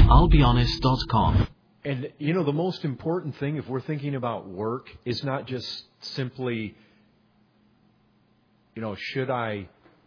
I'llBeHonest.com. And, you know, the most important thing, if we're thinking about work, is not just simply, you know, should I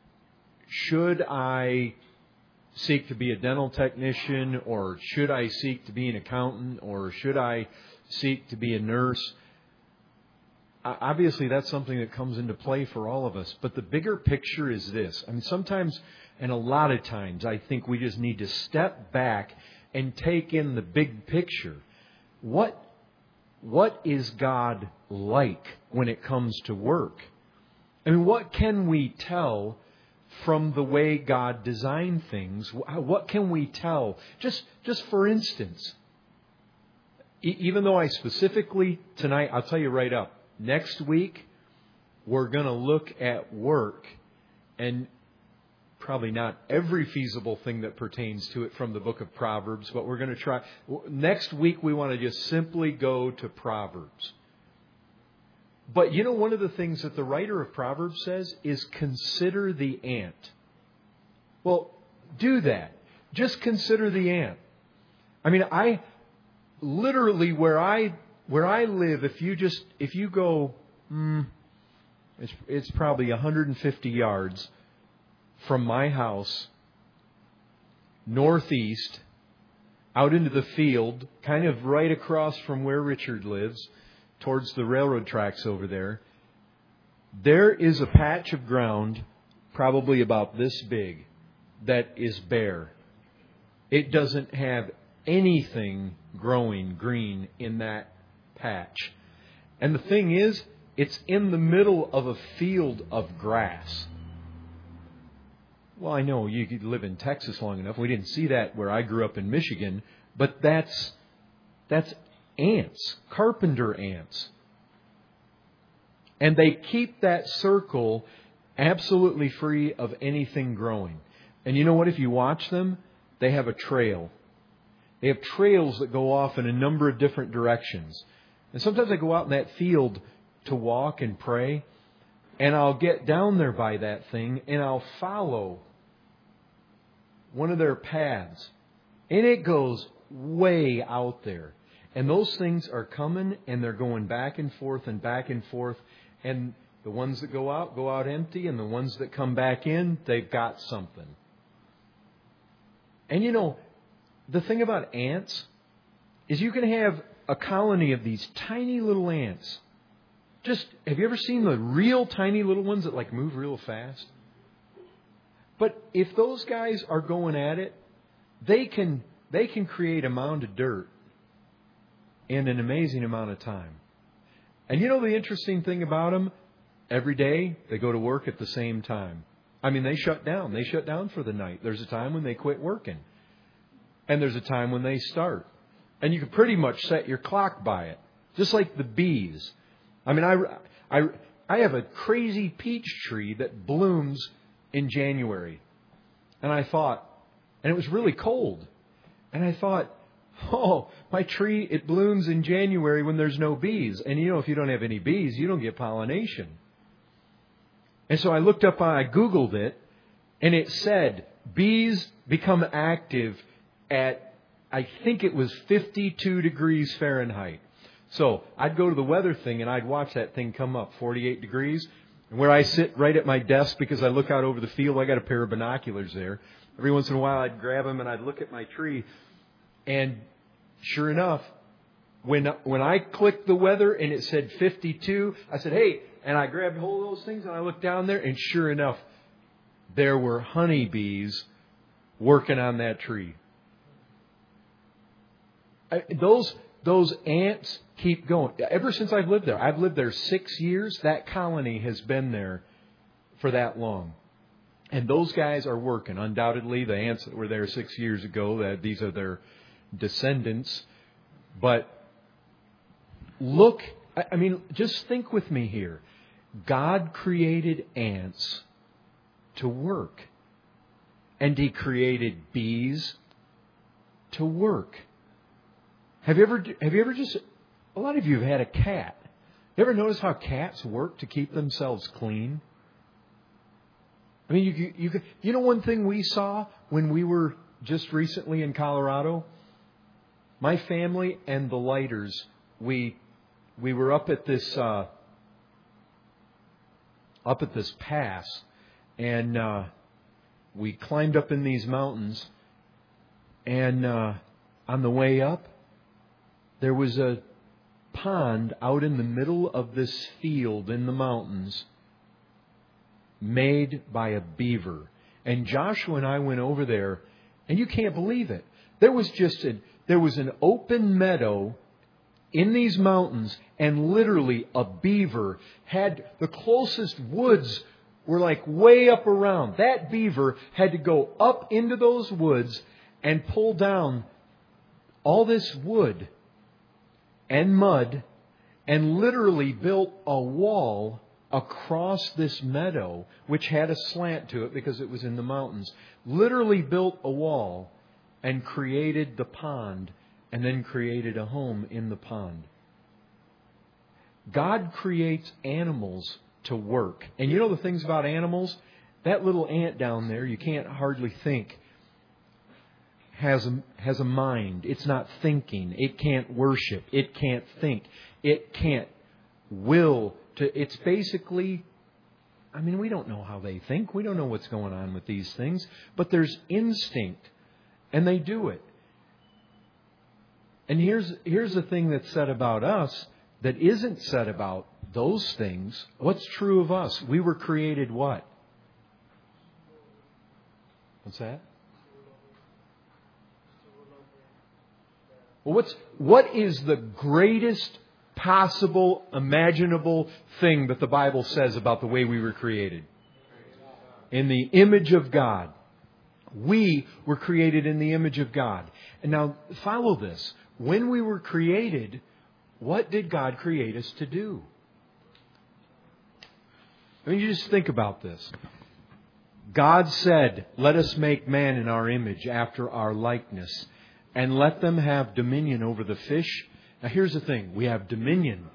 seek to be a dental technician, or should I seek to be an accountant, or should I seek to be a nurse? Obviously, that's something that comes into play for all of us. But the bigger picture is this. I mean, sometimes, and a lot of times, I think we just need to step back and take in the big picture. What is God like when it comes to work? I mean, what can we tell from the way God designed things? What can we tell? Just for instance, even though I specifically tonight, I'll tell you right up, next week we're going to look at work, and probably not every feasible thing that pertains to it from the book of Proverbs, but we're going to try. Next week we want to just simply go to Proverbs. But you know, one of the things that the writer of Proverbs says is consider the ant. Well, do that. Just consider the ant. I mean, I literally where I live, if you go, it's probably 150 yards from my house, northeast, out into the field, kind of right across from where Richard lives, towards the railroad tracks over there. There is a patch of ground, probably about this big, that is bare. It doesn't have anything growing green in that patch. And the thing is, it's in the middle of a field of grass. Well, I know you could live in Texas long enough. We didn't see that where I grew up in Michigan. But that's ants, carpenter ants. And they keep that circle absolutely free of anything growing. And you know what? If you watch them, they have a trail. They have trails that go off in a number of different directions. And sometimes I go out in that field to walk and pray, and I'll get down there by that thing, and I'll follow one of their paths. And it goes way out there. And those things are coming, and they're going back and forth and back and forth. And the ones that go out empty. And the ones that come back in, they've got something. And you know, the thing about ants is you can have a colony of these tiny little ants. Just, have you ever seen the real tiny little ones that like move real fast? But if those guys are going at it, they can create a mound of dirt in an amazing amount of time. And you know the interesting thing about them? Every day they go to work at the same time. I mean, they shut down. They shut down for the night. There's a time when they quit working. And there's a time when they start. And you can pretty much set your clock by it. Just like the bees. I mean, I have a crazy peach tree that blooms in January. And I thought, and it was really cold. And I thought, oh, my tree, it blooms in January when there's no bees. And you know, if you don't have any bees, you don't get pollination. And so I looked up, I Googled it, and it said bees become active at, I think it was 52 degrees Fahrenheit. So I'd go to the weather thing and I'd watch that thing come up, 48 degrees. And where I sit right at my desk because I look out over the field, I got a pair of binoculars there. Every once in a while I'd grab them and I'd look at my tree. And sure enough, when I clicked the weather and it said 52, I said, hey, and I grabbed hold of those things and I looked down there and sure enough, there were honeybees working on that tree. Those ants keep going. Ever since I've lived there 6 years, that colony has been there for that long. And those guys are working. Undoubtedly, the ants that were there 6 years ago, these are their descendants. But look, I mean, just think with me here. God created ants to work. And He created bees to work. Have you ever just, a lot of you have had a cat. You ever notice how cats work to keep themselves clean? I mean, you know one thing we saw when we were just recently in Colorado? My family and the Lighters, we were up at this pass, and we climbed up in these mountains, and on the way up, there was a pond out in the middle of this field in the mountains made by a beaver. And Joshua and I went over there, and you can't believe it. There was an open meadow in these mountains, and literally a beaver had the closest woods were like way up around. That beaver had to go up into those woods and pull down all this wood and mud and literally built a wall across this meadow, which had a slant to it because it was in the mountains. Literally built a wall and created the pond, and then created a home in the pond. God creates animals to work. And you know the things about animals? That little ant down there, you can't hardly think, has a mind. It's not thinking. It can't worship. It can't think. It can't will to. It's basically, we don't know how they think. We don't know what's going on with these things. But there's instinct, and they do it. And here's the thing that's said about us that isn't said about those things. What's true of us? We were created what? What's that? Well, what is the greatest possible, imaginable thing that the Bible says about the way we were created? In the image of God. We were created in the image of God. And now, follow this. When we were created, what did God create us to do? You just think about this. God said, "Let us make man in our image, after our likeness, and let them have dominion over the fish." Now here's the thing. We have dominion.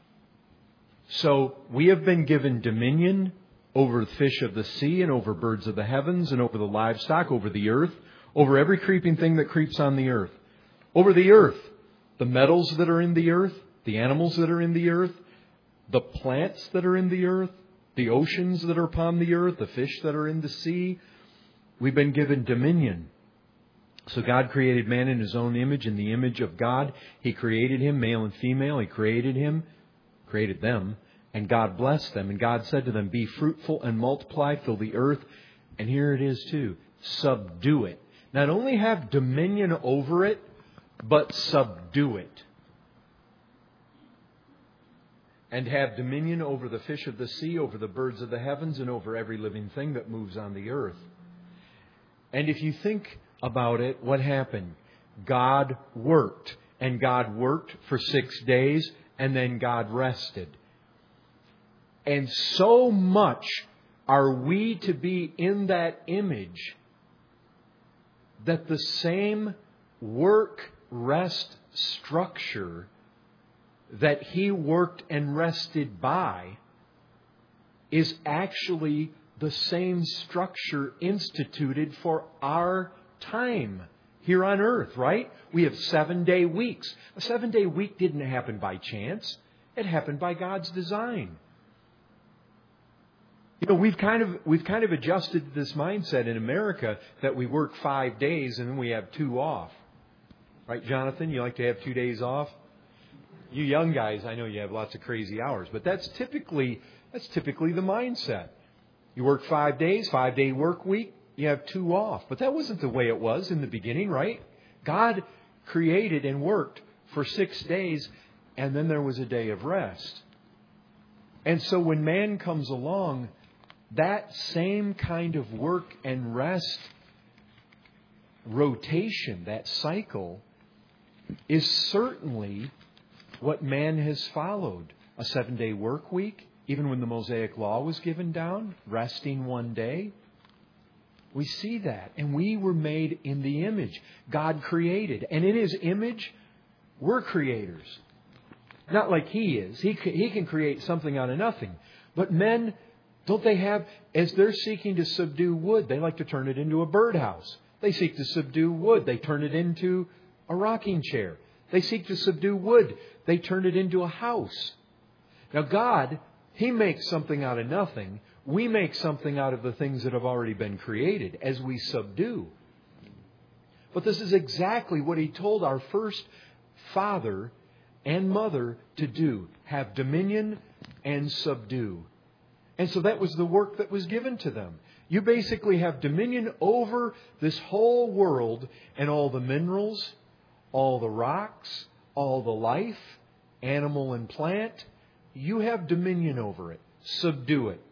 So we have been given dominion over the fish of the sea and over birds of the heavens and over the livestock, over the earth, over every creeping thing that creeps on the earth. Over the earth, the metals that are in the earth, the animals that are in the earth, the plants that are in the earth, the oceans that are upon the earth, the fish that are in the sea. We've been given dominion. So God created man in His own image. In the image of God, He created him, male and female. He created them, and God blessed them. And God said to them, "Be fruitful and multiply, fill the earth." And here it is too, subdue it. Not only have dominion over it, but subdue it. And have dominion over the fish of the sea, over the birds of the heavens, and over every living thing that moves on the earth. And if you think about it, what happened? God worked. And God worked for 6 days, and then God rested. And so much are we to be in that image that the same work-rest structure that He worked and rested by is actually the same structure instituted for our time here on earth, right? We have 7-day weeks. A 7-day week didn't happen by chance. It happened by God's design. We've kind of adjusted this mindset in America that we work 5 days and then we have 2 off. Right, Jonathan? You like to have 2 days off? You young guys, I know you have lots of crazy hours, but that's typically the mindset. You work 5 days, 5-day work week, you have 2 off. But that wasn't the way it was in the beginning, right? God created and worked for 6 days, and then there was a day of rest. And so when man comes along, that same kind of work and rest rotation, that cycle, is certainly what man has followed. A 7-day work week, even when the Mosaic Law was given down, resting 1 day. We see that. And we were made in the image. God created. And in His image, we're creators. Not like He is. He can create something out of nothing. But men, don't they have, as they're seeking to subdue wood, they like to turn it into a birdhouse. They seek to subdue wood. They turn it into a rocking chair. They seek to subdue wood. They turn it into a house. Now God, He makes something out of nothing. We make something out of the things that have already been created as we subdue. But this is exactly what He told our first father and mother to do. Have dominion and subdue. And so that was the work that was given to them. You basically have dominion over this whole world and all the minerals, all the rocks, all the life, animal and plant. You have dominion over it. Subdue it.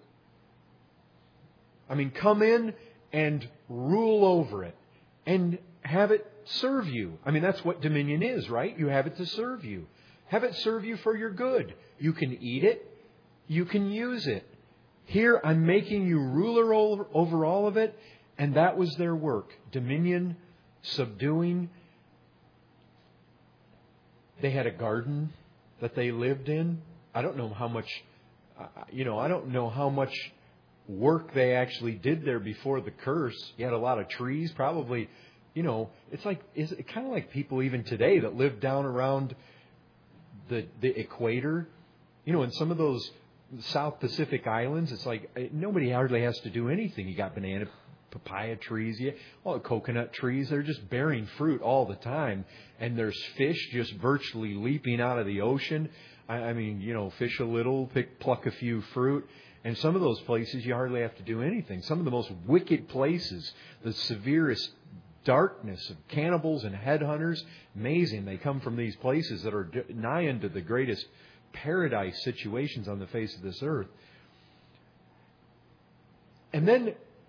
I mean, come in and rule over it and have it serve you. I mean, that's what dominion is, right? You have it to serve you. Have it serve you for your good. You can eat it. You can use it. Here, I'm making you ruler over all of it. And that was their work. Dominion, subduing. They had a garden that they lived in. I don't know how much, I don't know how much work they actually did there before the curse. You had a lot of trees, probably, it's kind of like people even today that live down around the equator. In some of those South Pacific islands, it's like nobody hardly has to do anything. You got banana, papaya trees, coconut trees. They're just bearing fruit all the time. And there's fish just virtually leaping out of the ocean. I mean, fish a little, pluck a few fruit. And some of those places you hardly have to do anything. Some of the most wicked places, the severest darkness of cannibals and headhunters, amazing. They come from these places that are nigh unto the greatest paradise situations on the face of this earth. And then,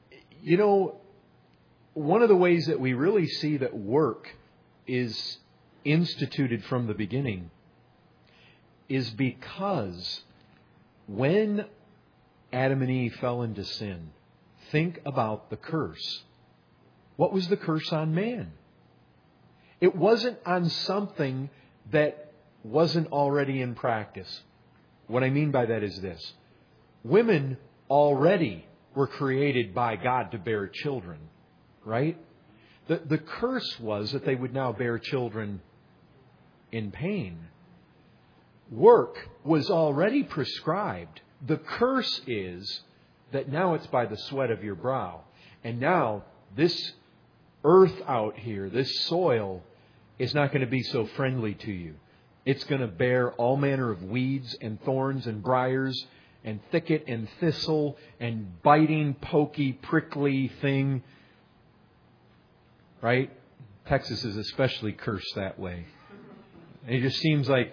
one of the ways that we really see that work is instituted from the beginning is because when Adam and Eve fell into sin, think about the curse. What was the curse on man? It wasn't on something that wasn't already in practice. What I mean by that is this. Women already were created by God to bear children, right? The curse was that they would now bear children in pain. Work was already prescribed. The curse is that now it's by the sweat of your brow. And now this earth out here, this soil, is not going to be so friendly to you. It's going to bear all manner of weeds and thorns and briars and thicket and thistle and biting, pokey, prickly thing. Right? Texas is especially cursed that way. And it just seems like,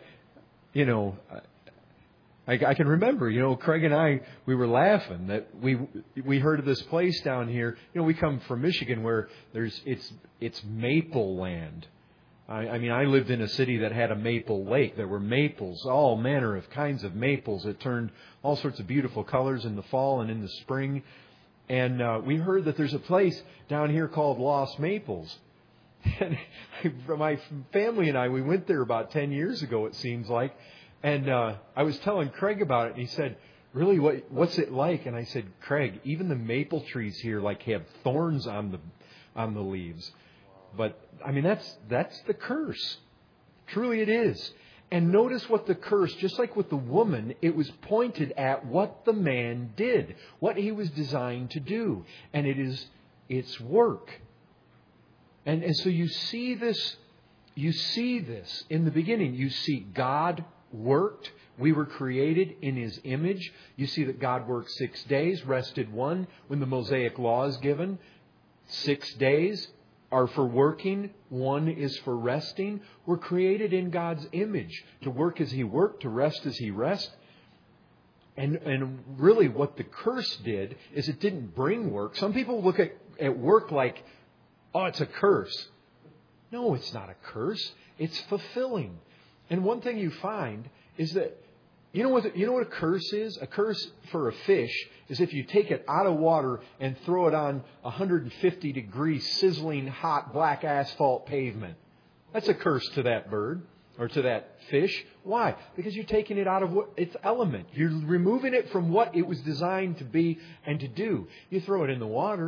I can remember, Craig and I, we were laughing that we heard of this place down here. We come from Michigan where it's maple land. I mean, I lived in a city that had a maple lake. There were maples, all manner of kinds of maples that turned all sorts of beautiful colors in the fall and in the spring. And we heard that there's a place down here called Lost Maples. And my family and I, we went there about 10 years ago, it seems like. And I was telling Craig about it, and he said, "Really, what's it like?" And I said, "Craig, even the maple trees here have thorns on the leaves." But I mean, that's the curse. Truly, it is. And notice what the curse, just like with the woman, it was pointed at what the man did, what he was designed to do, and it's work. And so you see this in the beginning. You see God worked. We were created in His image. You see that God worked 6 days, rested one. When the Mosaic law is given, 6 days are for working, one is for resting. We're created in God's image to work as He worked, to rest as He rested. And really what the curse did is it didn't bring work. Some people look at work like, oh, it's a curse. No, it's not a curse. It's fulfilling. And one thing you find is that, you know what a curse is? A curse for a fish is if you take it out of water and throw it on 150-degree, sizzling, hot, black asphalt pavement. That's a curse to that bird or to that fish. Why? Because you're taking it out of its element. You're removing it from what it was designed to be and to do. You throw it in the water,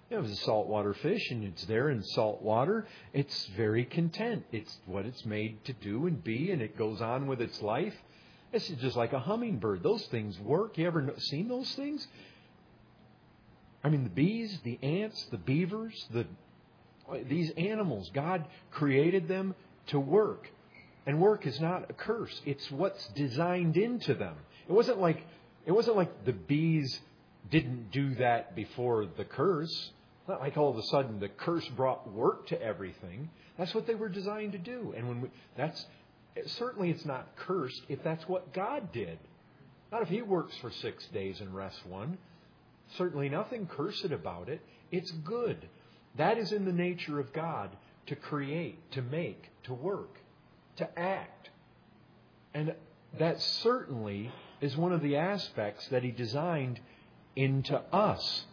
It was a saltwater fish, and it's there in salt water. It's very content. It's what it's made to do and be, and it goes on with its life. It's just like a hummingbird. Those things work. You ever seen those things? I mean, the bees, the ants, the beavers, these animals, God created them to work. And work is not a curse. It's what's designed into them. It wasn't like the bees didn't do that before the curse. It's not like all of a sudden the curse brought work to everything. That's what they were designed to do. And certainly it's not cursed if that's what God did. Not if He works for 6 days and rests one. Certainly nothing cursed about it. It's good. That is in the nature of God, to create, to make, to work, to act. And that certainly is one of the aspects that He designed into us.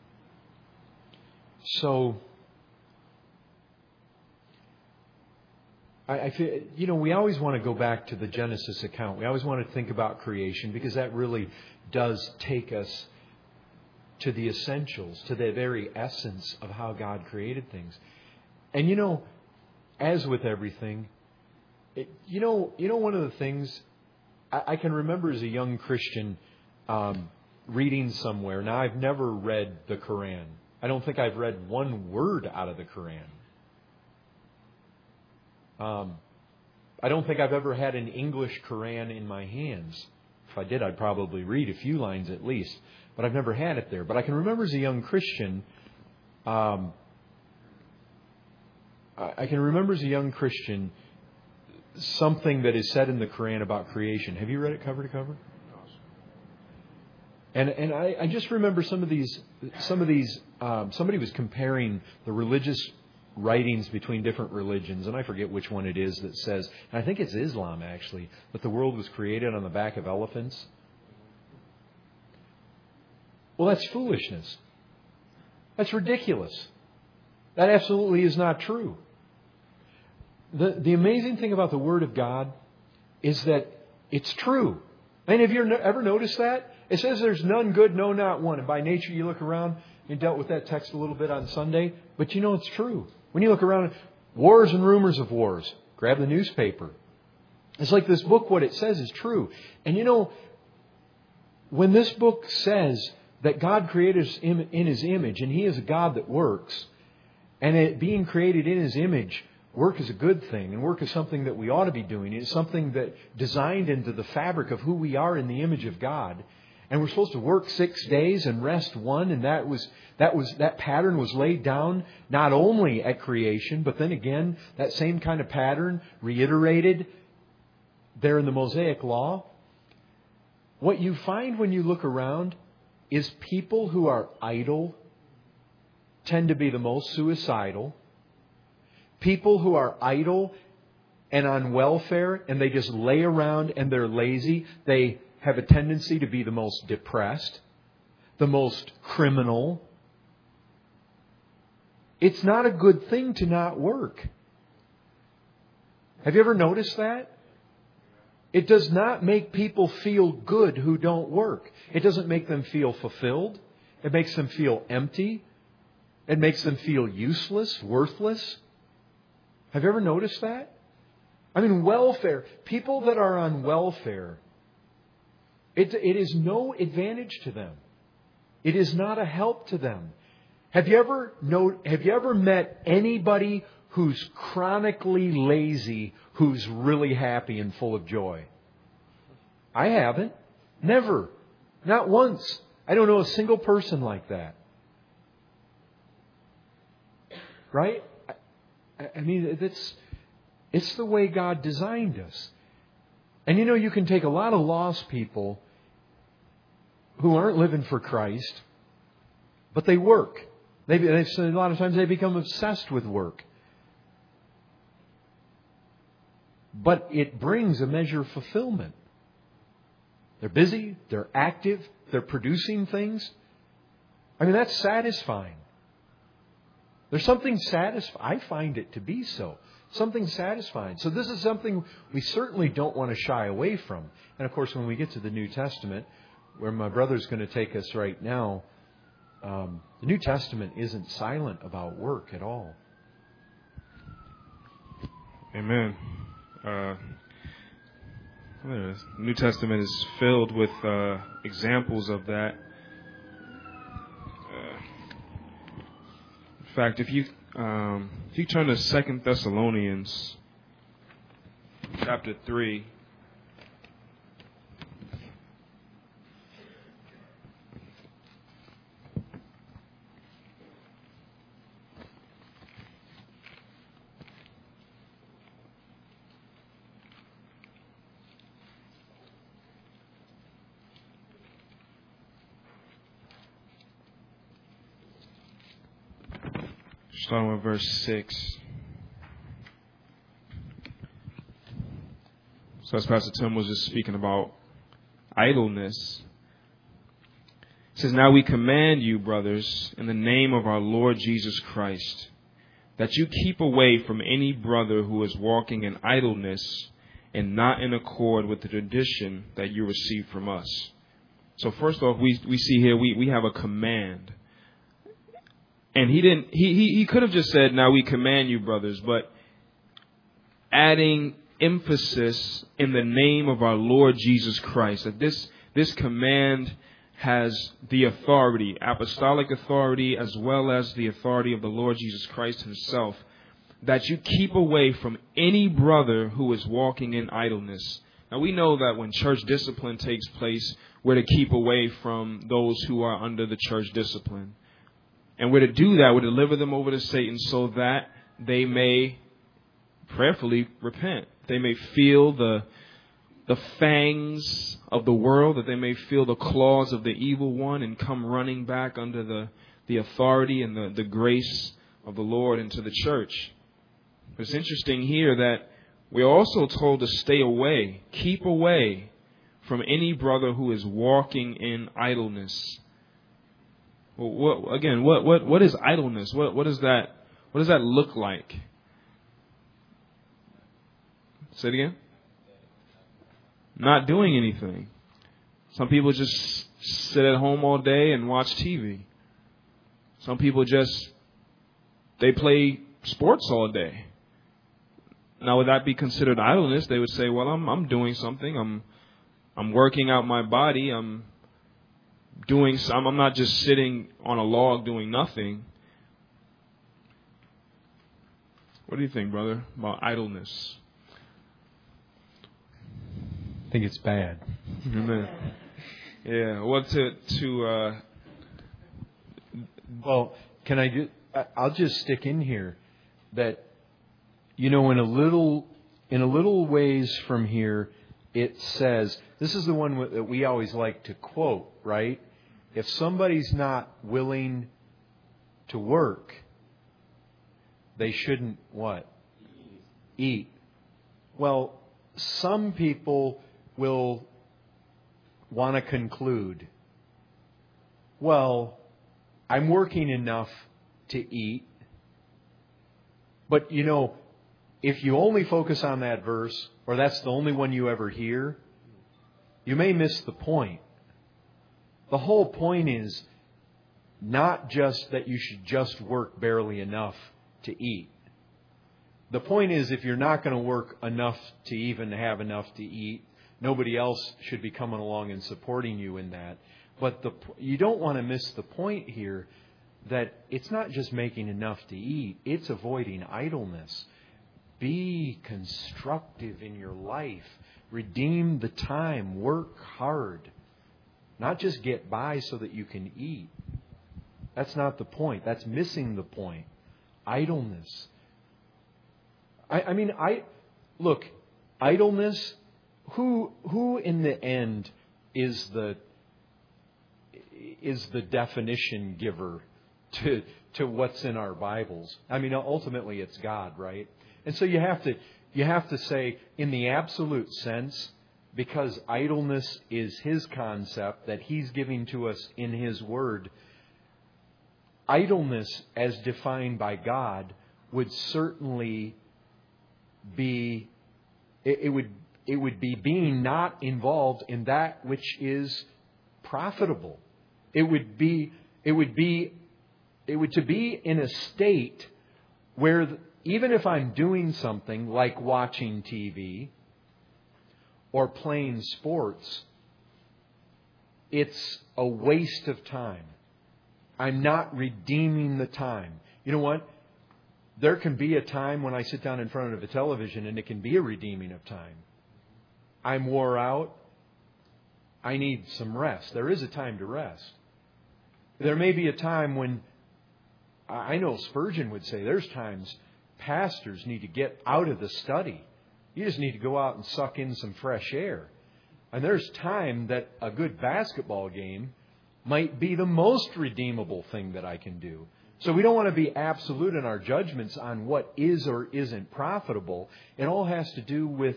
So, I feel, we always want to go back to the Genesis account. We always want to think about creation, because that really does take us to the essentials, to the very essence of how God created things. And as with everything, one of the things I can remember as a young Christian reading somewhere. Now, I've never read the Quran. I don't think I've read one word out of the Quran. I don't think I've ever had an English Quran in my hands. If I did, I'd probably read a few lines at least. But I've never had it there. But I can remember as a young Christian, something that is said in the Quran about creation. Have you read it cover to cover? And I just remember some of these. Somebody was comparing the religious writings between different religions, and I forget which one it is that says, and I think it's Islam actually, that the world was created on the back of elephants. Well, that's foolishness. That's ridiculous. That absolutely is not true. The amazing thing about the Word of God is that it's true. And have you ever noticed that? It says there's none good, no, not one. And by nature, you look around, you dealt with that text a little bit on Sunday, but it's true. When you look around, wars and rumors of wars, grab the newspaper. It's like this book, what it says is true. And when this book says that God created us in His image, and He is a God that works, and it being created in His image, work is a good thing, and work is something that we ought to be doing. It's something that designed into the fabric of who we are in the image of God. And we're supposed to work 6 days and rest one, and that pattern was laid down not only at creation, but then again, that same kind of pattern reiterated there in the Mosaic Law. What you find when you look around is people who are idle tend to be the most suicidal. People who are idle and on welfare and they just lay around and they're lazy, they have a tendency to be the most depressed, the most criminal. It's not a good thing to not work. Have you ever noticed that? It does not make people feel good who don't work. It doesn't make them feel fulfilled. It makes them feel empty. It makes them feel useless, worthless. Have you ever noticed that? I mean, welfare. People that are on welfare, it is no advantage to them. It is not a help to them. Have you ever met anybody who's chronically lazy, who's really happy and full of joy? I haven't. Never. Not once. I don't know a single person like that. Right? I mean, it's the way God designed us. And you can take a lot of lost people who aren't living for Christ, but they work. A lot of times they become obsessed with work. But it brings a measure of fulfillment. They're busy, they're active, they're producing things. I mean, that's satisfying. There's something satisfying. I find it to be so. Something satisfying. So this is something we certainly don't want to shy away from. And of course, when we get to the New Testament, where my brother's going to take us right now, The New Testament isn't silent about work at all. Amen. The New Testament is filled with examples of that. In fact, if you turn to 2 Thessalonians chapter 3. Starting with verse 6. So as Pastor Tim was just speaking about idleness, it says, "Now we command you, brothers, in the name of our Lord Jesus Christ, that you keep away from any brother who is walking in idleness and not in accord with the tradition that you received from us." So first off, we see here we have a command. And he could have just said, "Now we command you, brothers," but adding emphasis in the name of our Lord Jesus Christ, that this command has the authority, apostolic authority, as well as the authority of the Lord Jesus Christ himself, that you keep away from any brother who is walking in idleness. Now we know that when church discipline takes place, we're to keep away from those who are under the church discipline. And we're to do that, we're to deliver them over to Satan so that they may prayerfully repent. They may feel the fangs of the world, that they may feel the claws of the evil one and come running back under the authority and the grace of the Lord into the church. It's interesting here that we're also told to stay away, keep away from any brother who is walking in idleness. Well, what is idleness? What does that look like? Say it again. Not doing anything. Some people just sit at home all day and watch TV. Some people they play sports all day. Now, would that be considered idleness? They would say, "Well, I'm doing something. I'm working out my body. I'm not just sitting on a log doing nothing." What do you think, brother, about idleness? I think it's bad. Amen. Yeah. Well, Well, I'll just stick in here that, in a little ways from here, it says, this is the one that we always like to quote, right? If somebody's not willing to work, they shouldn't what? Eat. Well, some people will want to conclude, well, I'm working enough to eat. But, if you only focus on that verse, or that's the only one you ever hear, you may miss the point. The whole point is not just that you should just work barely enough to eat. The point is, if you're not going to work enough to even have enough to eat, nobody else should be coming along and supporting you in that. But you don't want to miss the point here that it's not just making enough to eat, it's avoiding idleness. Be constructive in your life. Redeem the time. Work hard. Not just get by so that you can eat. That's not the point. That's missing the point. Idleness. Look, idleness, who in the end is the definition giver to what's in our Bibles? Ultimately it's God, right? And so you have to say, in the absolute sense, because idleness is His concept that He's giving to us in His Word, idleness as defined by God would certainly be, it would be being not involved in that which is profitable. It would be It would to be in a state where even if I'm doing something like watching TV or playing sports, it's a waste of time. I'm not redeeming the time. You know what? There can be a time when I sit down in front of a television and it can be a redeeming of time. I'm wore out. I need some rest. There is a time to rest. There may be a time when, I know Spurgeon would say, there's times pastors need to get out of the study. You just need to go out and suck in some fresh air. And there's time that a good basketball game might be the most redeemable thing that I can do. So we don't want to be absolute in our judgments on what is or isn't profitable. It all has to do with,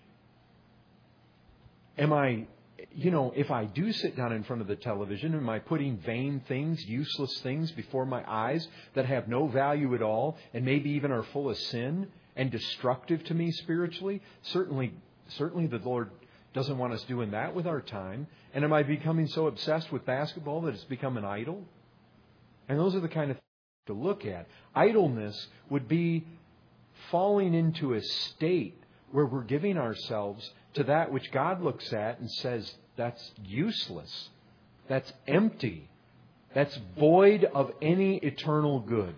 if I do sit down in front of the television, am I putting vain things, useless things before my eyes that have no value at all and maybe even are full of sin and destructive to me spiritually? Certainly the Lord doesn't want us doing that with our time. And am I becoming so obsessed with basketball that it's become an idol? And those are the kind of things to look at. Idleness would be falling into a state where we're giving ourselves to that which God looks at and says, that's useless, that's empty, that's void of any eternal good.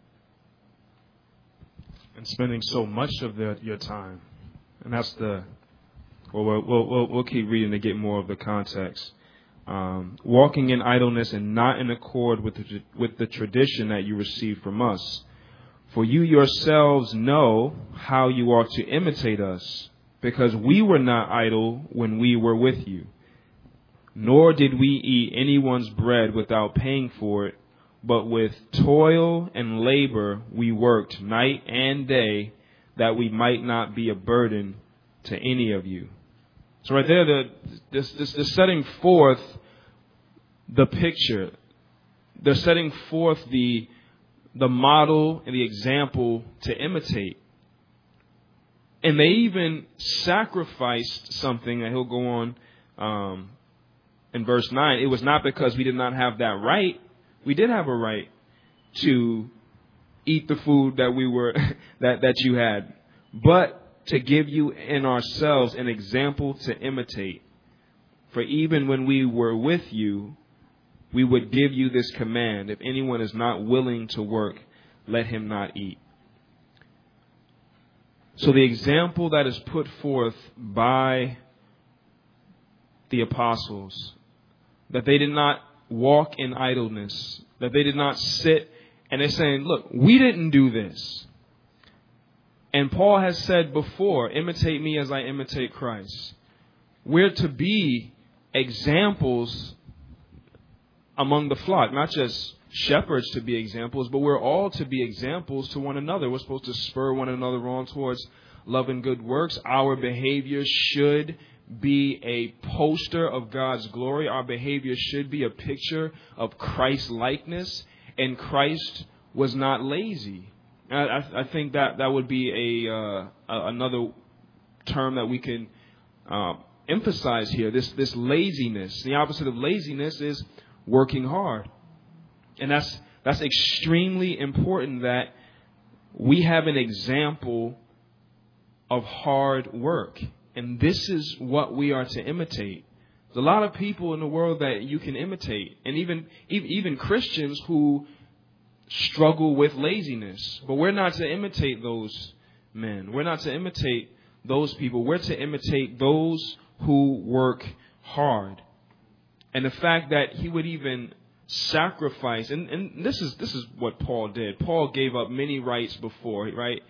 And spending so much of your time. And that's we'll keep reading to get more of the context. Walking in idleness and not in accord with the tradition that you received from us. For you yourselves know how you ought to imitate us, because we were not idle when we were with you. Nor did we eat anyone's bread without paying for it, but with toil and labor we worked night and day, that we might not be a burden to any of you. So right there, they're setting forth the picture. They're setting forth the model and the example to imitate. And they even sacrificed something that he'll go on in verse 9. It was not because we did not have that right. We did have a right to eat the food that we were that you had, but to give you in ourselves an example to imitate. For even when we were with you, we would give you this command: if anyone is not willing to work, let him not eat. So the example that is put forth by the apostles, that they did not walk in idleness, that they did not sit, and they're saying, look, we didn't do this. And Paul has said before, imitate me as I imitate Christ. We're to be examples among the flock, not just shepherds to be examples, but we're all to be examples to one another. We're supposed to spur one another on towards love and good works. Our behavior should be a poster of God's glory. Our behavior should be a picture of Christ's likeness. And Christ was not lazy. I think that would be another term that we can emphasize here. This laziness. The opposite of laziness is working hard. And that's extremely important, that we have an example of hard work. And this is what we are to imitate. There's a lot of people in the world that you can imitate, and even Christians who struggle with laziness. But we're not to imitate those men. We're not to imitate those people. We're to imitate those who work hard. And the fact that he would even sacrifice, and this is what Paul did. Paul gave up many rights before, right?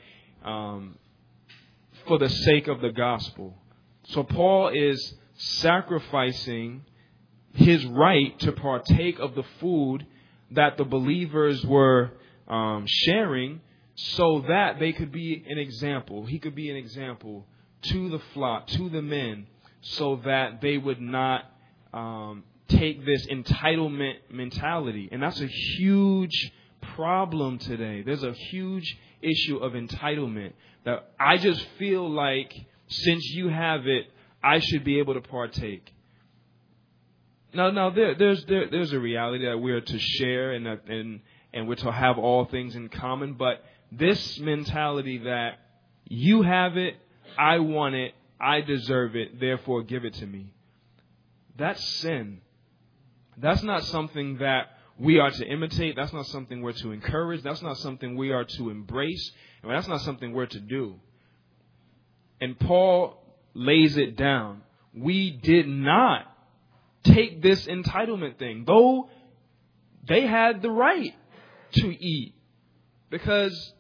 For the sake of the gospel. So Paul is sacrificing his right to partake of the food that the believers were sharing, so that they could be an example. He could be an example to the flock, to the men, so that they would not take this entitlement mentality. And that's a huge problem today. There's a huge issue of entitlement, that I just feel like since you have it, I should be able to partake. Now there's a reality that we are to share and we're to have all things in common. But this mentality that you have it, I want it, I deserve it, therefore give it to me. That's sin. That's not something that we are to imitate. That's not something we're to encourage. That's not something we are to embrace. And that's not something we're to do. And Paul lays it down. We did not take this entitlement thing, though they had the right to eat. Because,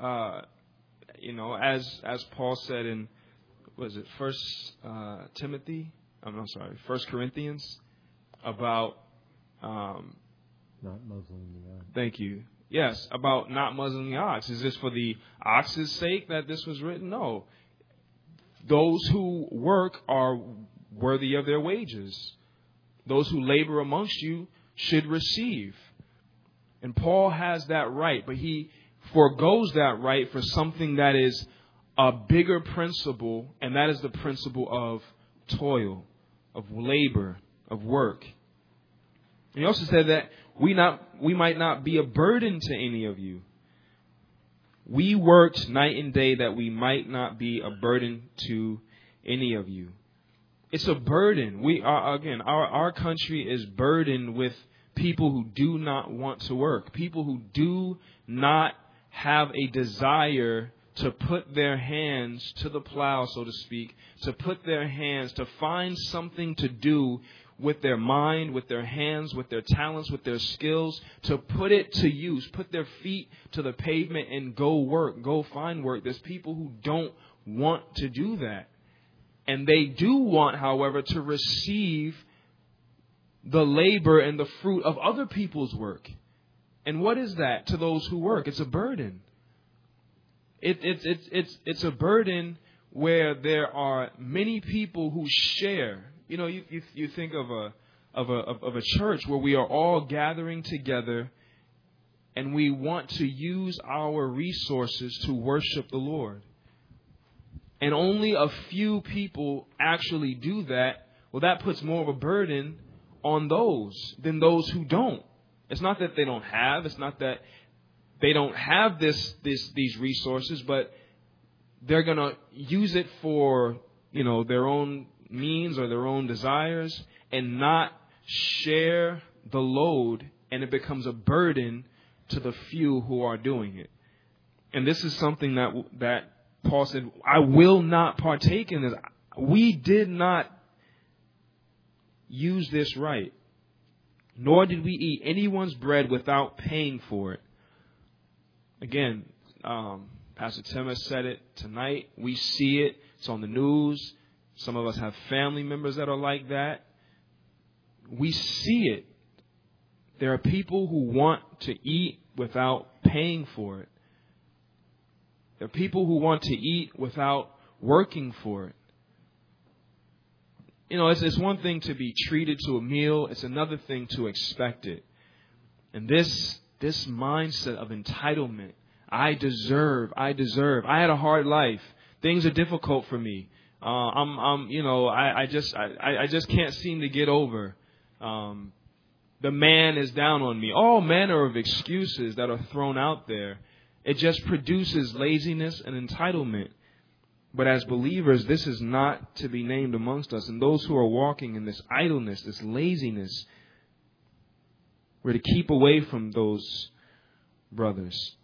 as Paul said in, First Corinthians, about not muzzling the ox. Thank you. Yes, about not muzzling the ox. Is this for the ox's sake that this was written? No. Those who work are worthy of their wages. Those who labor amongst you should receive. And Paul has that right, but he forgoes that right for something that is a bigger principle, and that is the principle of toil, of labor, of work. And he also said that we might not be a burden to any of you. We worked night and day that we might not be a burden to any of you. It's a burden. Our country is burdened with people who do not want to work, people who do not have a desire to put their hands to the plow, so to speak, to put their hands, to find something to do with their mind, with their hands, with their talents, with their skills, to put it to use, put their feet to the pavement and go work, go find work. There's people who don't want to do that. And they do want, however, to receive the labor and the fruit of other people's work. And what is that to those who work? It's a burden. It's a burden where there are many people who share. You know, you think of a church where we are all gathering together and we want to use our resources to worship the Lord. And only a few people actually do that. Well, that puts more of a burden on those than those who don't. It's not that they don't have. It's not that they don't have these resources, but they're going to use it for, their own means or their own desires and not share the load, and it becomes a burden to the few who are doing it. And this is something that Paul said, I will not partake in this. We did not use this right, nor did we eat anyone's bread without paying for it. Again, Pastor Tim has said it tonight. We see it. It's on the news. Some of us have family members that are like that. We see it. There are people who want to eat without paying for it. There are people who want to eat without working for it. It's one thing to be treated to a meal. It's another thing to expect it. And this mindset of entitlement, I deserve. I had a hard life. Things are difficult for me. I just can't seem to get over. The man is down on me. All manner of excuses that are thrown out there. It just produces laziness and entitlement. But as believers, this is not to be named amongst us. And those who are walking in this idleness, this laziness, we're to keep away from those brothers.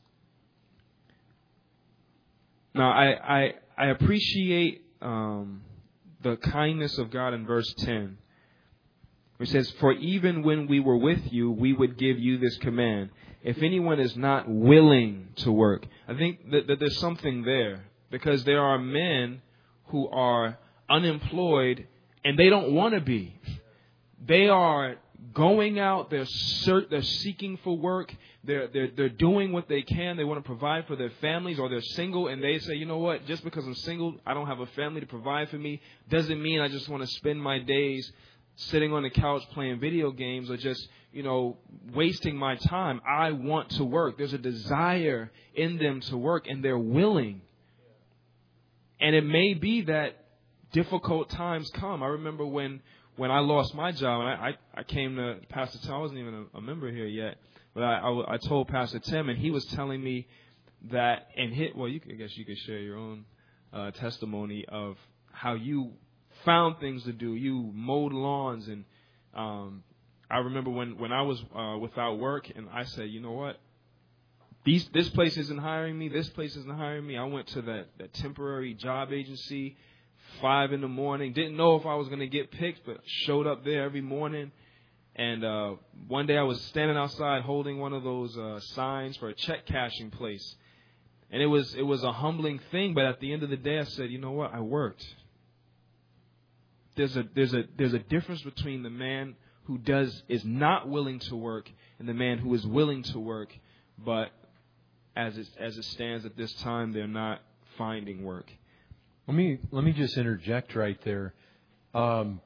Now, I appreciate the kindness of God in verse 10. It says, for even when we were with you, we would give you this command. If anyone is not willing to work. I think that there's something there. Because there are men who are unemployed and they don't want to be. They are going out. They're seeking for work. They're doing what they can. They want to provide for their families, or they're single and they say, you know what? Just because I'm single, I don't have a family to provide for me. Doesn't mean I just want to spend my days sitting on the couch playing video games or just, wasting my time. I want to work. There's a desire in them to work and they're willing. And it may be that difficult times come. I remember when when I lost my job, and I came to Pastor Tim, I wasn't even a member here yet, but I told Pastor Tim, and he was telling me that, I guess you could share your own testimony of how you found things to do. You mowed lawns, and I remember when I was without work, and I said, you know what? This place isn't hiring me. This place isn't hiring me. I went to that temporary job agency, 5 a.m. Didn't know if I was going to get picked, but showed up there every morning. And one day I was standing outside holding one of those signs for a check cashing place. And it was a humbling thing. But at the end of the day, I said, you know what? I worked. There's a difference between the man who is not willing to work and the man who is willing to work, but as it stands at this time, they're not finding work. Let me just interject right there. Don't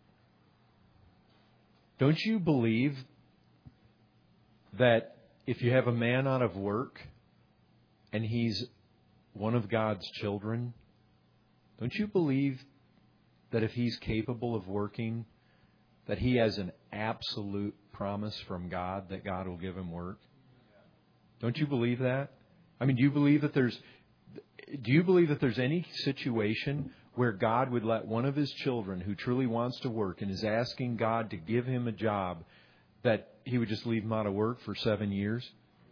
you believe that if you have a man out of work and he's one of God's children, don't you believe that if he's capable of working, that he has an absolute promise from God that God will give him work? Don't you believe that? I mean, do you believe that there's any situation where God would let one of His children who truly wants to work and is asking God to give him a job, that He would just leave him out of work for 7 years?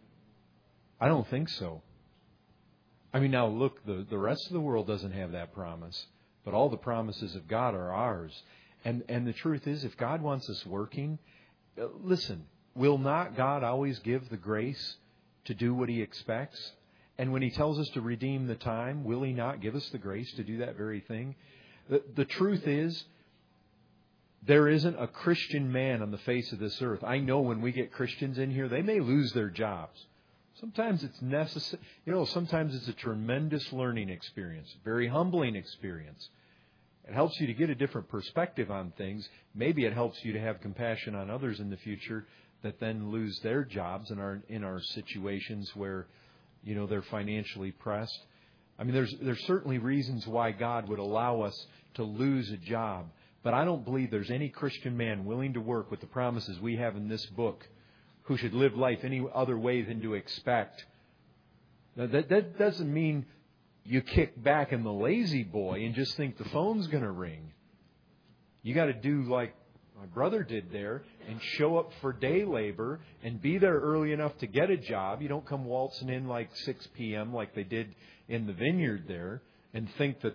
I don't think so. I mean, now look, the rest of the world doesn't have that promise, but all the promises of God are ours. And the truth is, if God wants us working, listen, will not God always give the grace to do what He expects? And when He tells us to redeem the time, will He not give us the grace to do that very thing? The truth is, there isn't a Christian man on the face of this earth. I know when we get Christians in here, they may lose their jobs. Sometimes it's necessary. Sometimes it's a tremendous learning experience, very humbling experience. It helps you to get a different perspective on things. Maybe it helps you to have compassion on others in the future that then lose their jobs and are in our situations where, they're financially pressed. I mean, there's certainly reasons why God would allow us to lose a job. But I don't believe there's any Christian man willing to work with the promises we have in this book who should live life any other way than to expect. Now, that doesn't mean you kick back in the lazy boy and just think the phone's going to ring. You got to do like my brother did there and show up for day labor and be there early enough to get a job. You don't come waltzing in like 6 p.m. like they did in the vineyard there and think that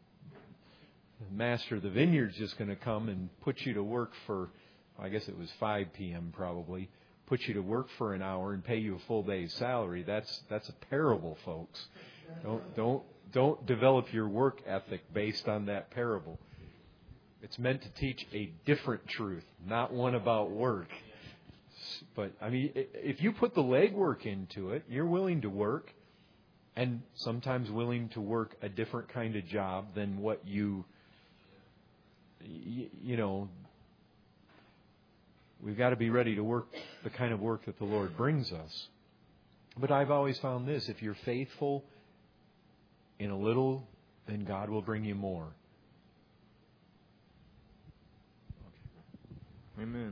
the master of the vineyard's just going to come and put you to work for, I guess it was 5 p.m. probably, put you to work for an hour and pay you a full day's salary. That's a parable, folks. Don't develop your work ethic based on that parable. It's meant to teach a different truth, not one about work. But, I mean, if you put the legwork into it, you're willing to work, and sometimes willing to work a different kind of job than what we've got to be ready to work the kind of work that the Lord brings us. But I've always found this: if you're faithful in a little, then God will bring you more. Amen.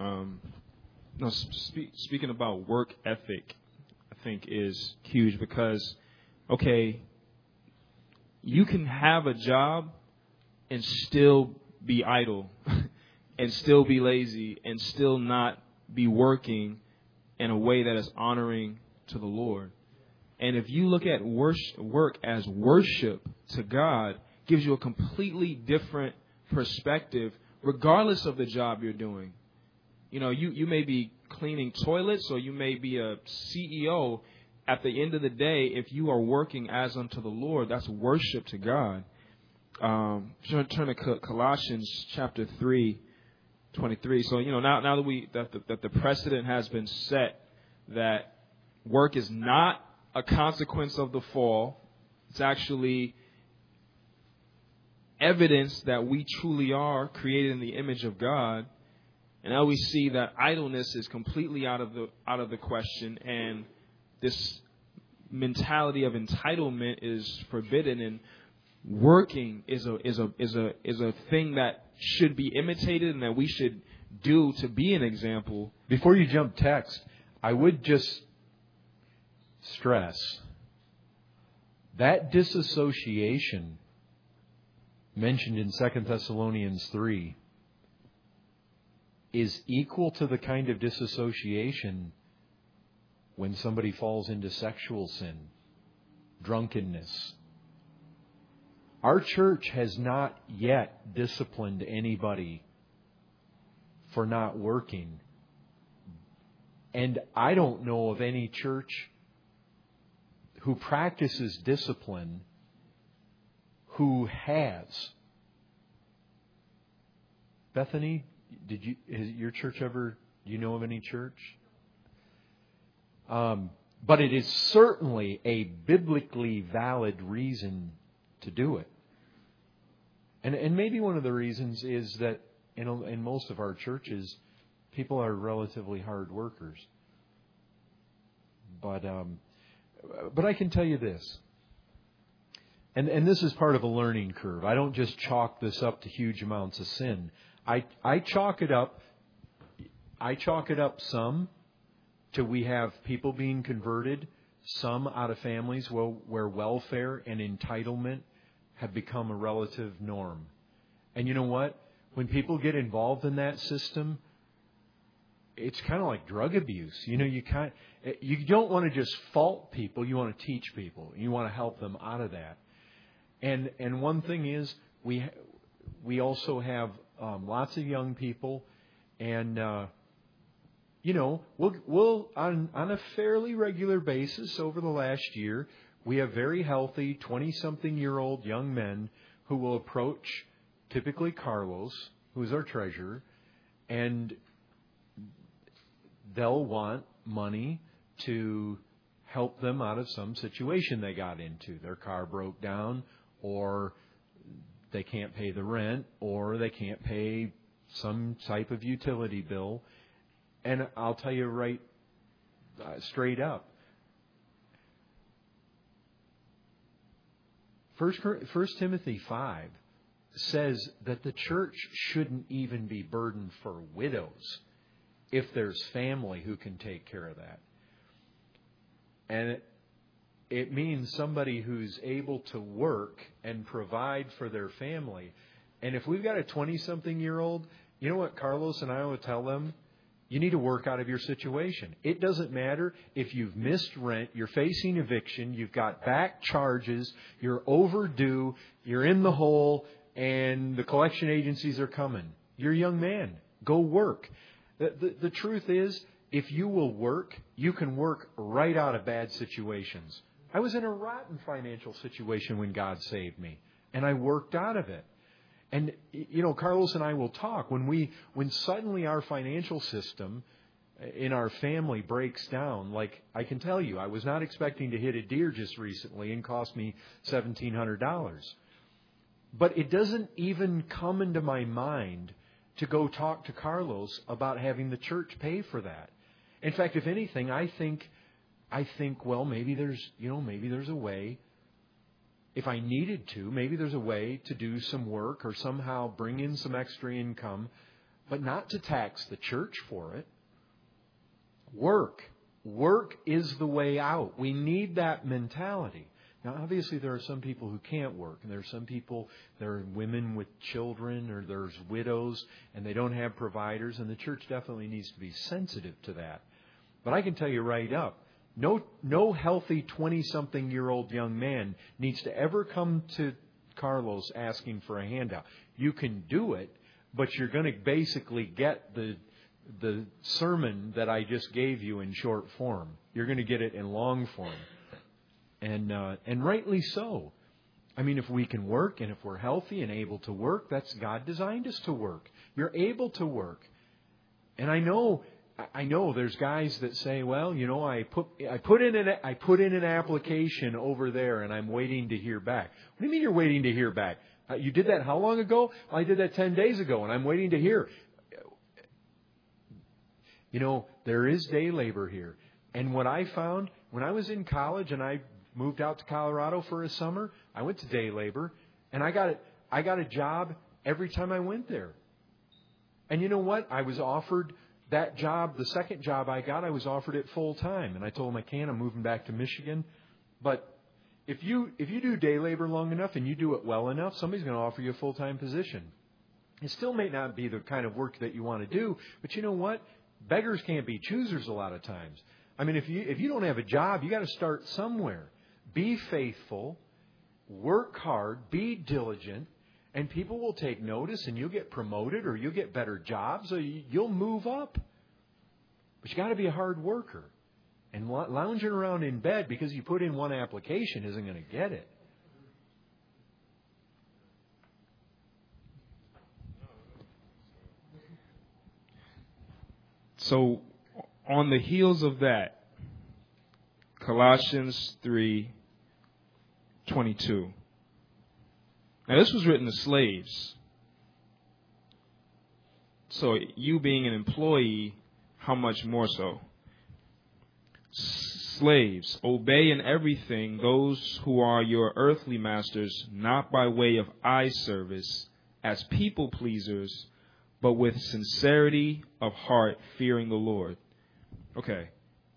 Speaking about work ethic, I think is huge because, okay, you can have a job and still be idle and still be lazy and still not be working in a way that is honoring to the Lord. And if you look at work as worship to God, gives you a completely different perspective, regardless of the job you're doing. You may be cleaning toilets or you may be a CEO. At the end of the day, if you are working as unto the Lord, that's worship to God. Turn to Colossians chapter 3:23. So now that the precedent has been set that work is not a consequence of the fall, it's actually evidence that we truly are created in the image of God. And now we see that idleness is completely out of the question, and this mentality of entitlement is forbidden. And working is a thing that should be imitated and that we should do to be an example. Before you jump text, I would just stress that disassociation mentioned in 2 Thessalonians 3 is equal to the kind of disassociation when somebody falls into sexual sin, drunkenness. Our church has not yet disciplined anybody for not working. And I don't know of any church who practices discipline who has. Bethany, has your church ever, do you know of any church? But it is certainly a biblically valid reason to do it. And maybe one of the reasons is that in most of our churches, people are relatively hard workers. But I can tell you this, and this is part of a learning curve. I don't just chalk this up to huge amounts of sin. I chalk it up some to we have people being converted, some out of families where welfare and entitlement have become a relative norm. And you know what? When people get involved in that system, it's kind of like drug abuse. You don't want to just fault people. You want to teach people. You want to help them out of that. And one thing is we also have lots of young people, and we'll on a fairly regular basis over the last year, we have very healthy 20-something-year-old young men who will approach typically Carlos, who is our treasurer, and they'll want money to help them out of some situation they got into. Their car broke down, or they can't pay the rent, or they can't pay some type of utility bill. And I'll tell you right straight up, 1 Timothy 5 says that the church shouldn't even be burdened for widows if there's family who can take care of that. And it means somebody who's able to work and provide for their family. And if we've got a 20-something-year-old, you know what Carlos and I will tell them? You need to work out of your situation. It doesn't matter if you've missed rent, you're facing eviction, you've got back charges, you're overdue, you're in the hole, and the collection agencies are coming. You're a young man. Go work. The truth is, if you will work, you can work right out of bad situations. I was in a rotten financial situation when God saved me, and I worked out of it. And, Carlos and I will talk. When suddenly our financial system in our family breaks down, like I can tell you, I was not expecting to hit a deer just recently and cost me $1,700. But it doesn't even come into my mind to go talk to Carlos about having the church pay for that. In fact, if anything, I think, well, maybe there's a way. If I needed to, maybe there's a way to do some work or somehow bring in some extra income, but not to tax the church for it. Work is the way out. We need that mentality. Now, obviously, there are some people who can't work, and there are some people, there are women with children, or there's widows, and they don't have providers, and the church definitely needs to be sensitive to that. But I can tell you right up, no healthy 20-something-year-old young man needs to ever come to Carlos asking for a handout. You can do it, but you're going to basically get the sermon that I just gave you in short form. You're going to get it in long form. And rightly so. I mean, if we can work and if we're healthy and able to work, that's God designed us to work. You're able to work. And I know there's guys that say, well, I put in an application over there and I'm waiting to hear back. What do you mean you're waiting to hear back? You did that how long ago? I did that 10 days ago and I'm waiting to hear. There is day labor here. And what I found when I was in college and I moved out to Colorado for a summer, I went to day labor. And I got a job every time I went there. And you know what? I was offered that job, the second job I got, I was offered it full time. And I told them I can't. I'm moving back to Michigan. But if you do day labor long enough and you do it well enough, somebody's going to offer you a full-time position. It still may not be the kind of work that you want to do, but you know what? Beggars can't be choosers a lot of times. I mean, if you don't have a job, you got to start somewhere. Be faithful, work hard, be diligent, and people will take notice, and you'll get promoted, or you'll get better jobs, or you'll move up. But you got to be a hard worker. And lounging around in bed because you put in one application isn't going to get it. So, on the heels of that, Colossians 3:22. Now, this was written to slaves. So, you being an employee, how much more so? Slaves, obey in everything those who are your earthly masters, not by way of eye service, as people pleasers, but with sincerity of heart, fearing the Lord. Okay.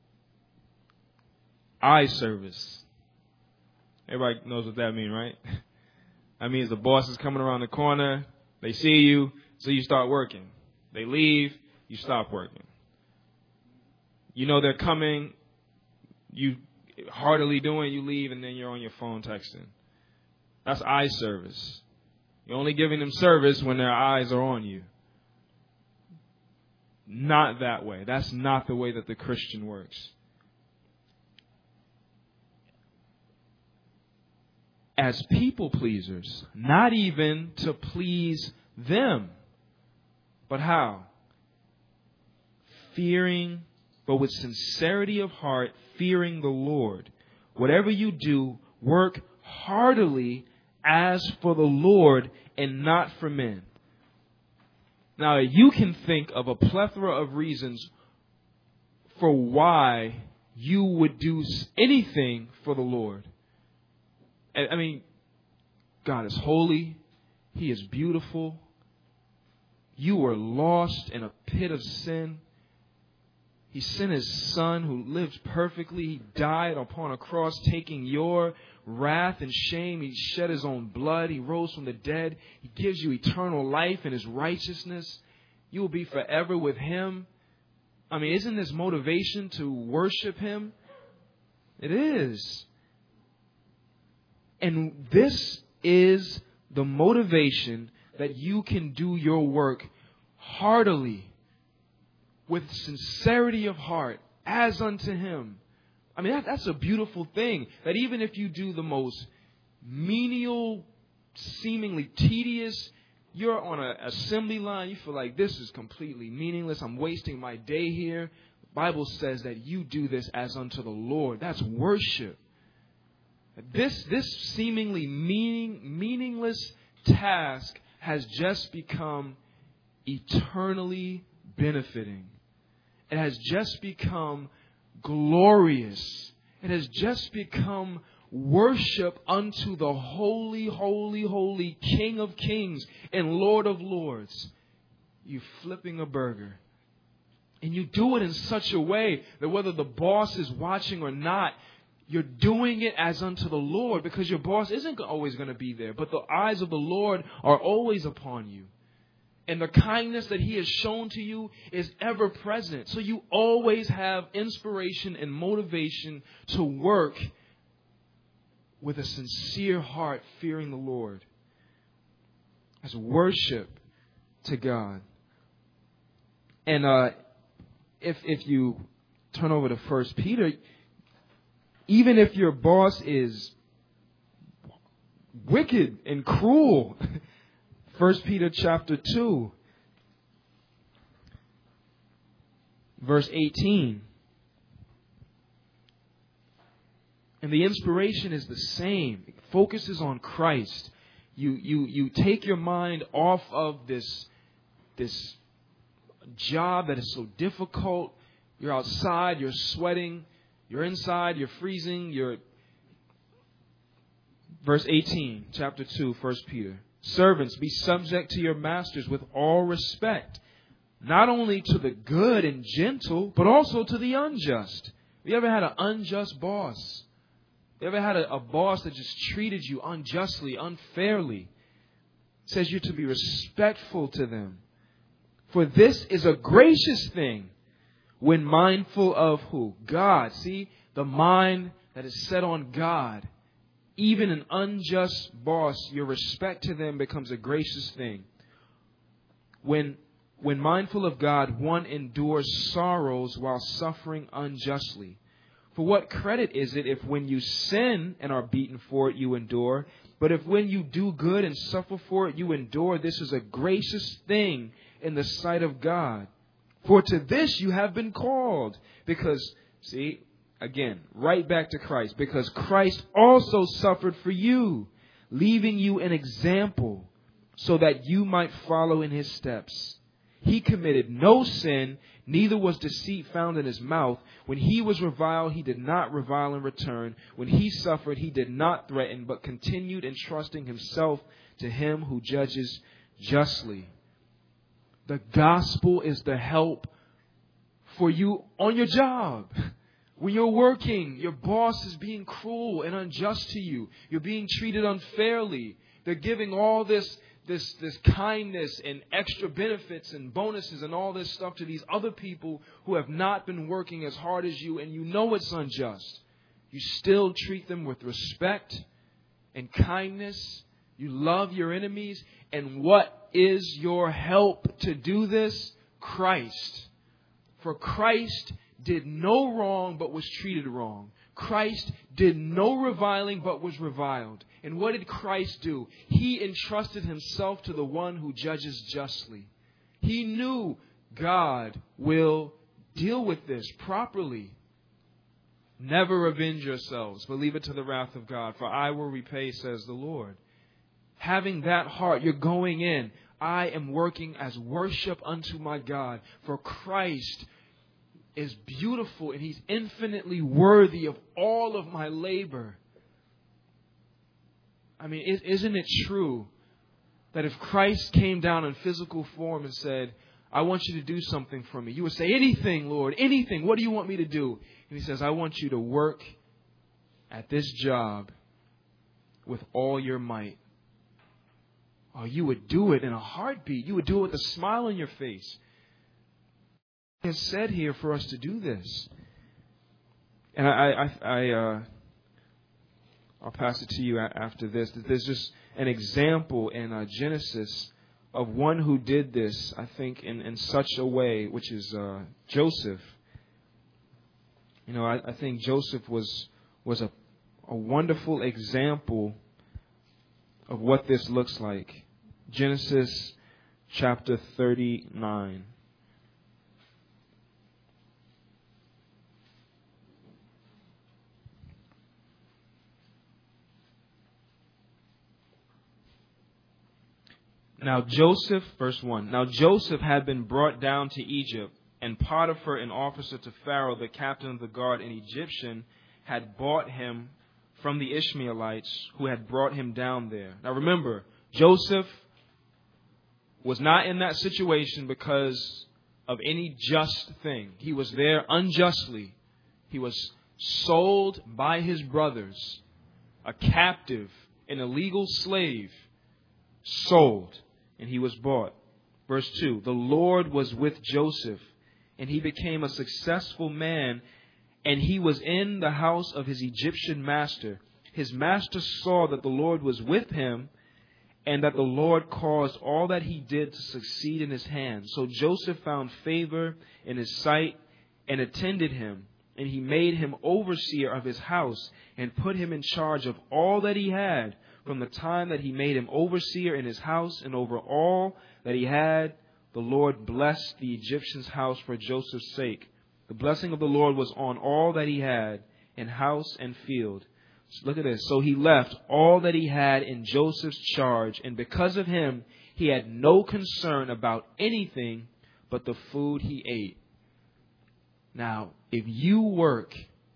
Eye service. Everybody knows what that means, right? That means the boss is coming around the corner, they see you, so you start working. They leave, you stop working. You know they're coming, you heartily doing, you leave, and then you're on your phone texting. That's eye service. You're only giving them service when their eyes are on you. Not that way. That's not the way that the Christian works. As people pleasers, not even to please them. But how? Fearing, but with sincerity of heart, fearing the Lord. Whatever you do, work heartily as for the Lord and not for men. Now, you can think of a plethora of reasons for why you would do anything for the Lord. I mean, God is holy. He is beautiful. You were lost in a pit of sin. He sent His Son who lived perfectly. He died upon a cross, taking your wrath and shame. He shed His own blood. He rose from the dead. He gives you eternal life in His righteousness. You will be forever with Him. I mean, isn't this motivation to worship Him? It is. And this is the motivation that you can do your work heartily, with sincerity of heart, as unto Him. I mean, that's a beautiful thing. That even if you do the most menial, seemingly tedious, you're on an assembly line, you feel like this is completely meaningless, I'm wasting my day here. The Bible says that you do this as unto the Lord. That's worship. This seemingly meaningless task has just become eternally benefiting. It has just become glorious. It has just become worship unto the holy, holy, holy King of Kings and Lord of Lords. You flipping a burger. And you do it in such a way that whether the boss is watching or not, you're doing it as unto the Lord, because your boss isn't always going to be there. But the eyes of the Lord are always upon you. And the kindness that He has shown to you is ever present. So you always have inspiration and motivation to work with a sincere heart, fearing the Lord. As worship to God. And if you turn over to 1 Peter, even if your boss is wicked and cruel, 1 Peter chapter 2, verse 18. And the inspiration is the same. It focuses on Christ. You take your mind off of this job that is so difficult. You're outside, you're sweating. You're inside, you're freezing. Verse 18, chapter 2, 1 Peter. Servants, be subject to your masters with all respect, not only to the good and gentle, but also to the unjust. Have you ever had an unjust boss? You ever had a boss that just treated you unjustly, unfairly? It says you're to be respectful to them. For this is a gracious thing when mindful of who? God. See, the mind that is set on God. Even an unjust boss, your respect to them becomes a gracious thing. When mindful of God, one endures sorrows while suffering unjustly. For what credit is it if when you sin and are beaten for it, you endure? But if when you do good and suffer for it, you endure, this is a gracious thing in the sight of God. For to this you have been called. Because, see, again, right back to Christ. Because Christ also suffered for you, leaving you an example, so that you might follow in his steps. He committed no sin, neither was deceit found in his mouth. When he was reviled, he did not revile in return. When he suffered, he did not threaten, but continued entrusting himself to him who judges justly. The gospel is the help for you on your job. When you're working, your boss is being cruel and unjust to you. You're being treated unfairly. They're giving all this kindness and extra benefits and bonuses and all this stuff to these other people who have not been working as hard as you, and you know it's unjust. You still treat them with respect and kindness. You love your enemies. And what is your help to do this? Christ. For Christ did no wrong but was treated wrong. Christ did no reviling but was reviled. And what did Christ do? He entrusted himself to the one who judges justly. He knew God will deal with this properly. Never revenge yourselves, but leave it to the wrath of God, for I will repay, says the Lord. Having that heart, you're going in. I am working as worship unto my God, for Christ is beautiful and he's infinitely worthy of all of my labor. I mean, isn't it true that if Christ came down in physical form and said, I want you to do something for me, you would say, anything, Lord, anything. What do you want me to do? And he says, I want you to work at this job with all your might. Oh, you would do it in a heartbeat. You would do it with a smile on your face. It's said here for us to do this. And I'll pass it to you after this. There's just an example in Genesis of one who did this, I think, in such a way, which is Joseph. You know, I think Joseph was a wonderful example of what this looks like. Genesis chapter 39. Now Joseph, verse 1, now Joseph had been brought down to Egypt, and Potiphar, an officer to Pharaoh, the captain of the guard, an Egyptian, had bought him from the Ishmaelites who had brought him down there. Now remember, Joseph was not in that situation because of any just thing. He was there unjustly. He was sold by his brothers, a captive, an illegal slave, sold, and he was bought. Verse 2, the Lord was with Joseph, and he became a successful man, and he was in the house of his Egyptian master. His master saw that the Lord was with him, and that the Lord caused all that he did to succeed in his hand. So Joseph found favor in his sight and attended him, and he made him overseer of his house and put him in charge of all that he had. From the time that he made him overseer in his house and over all that he had, the Lord blessed the Egyptian's house for Joseph's sake. The blessing of the Lord was on all that he had in house and field. So look at this. So he left all that he had in Joseph's charge, and because of him, he had no concern about anything but the food he ate. Now, if you work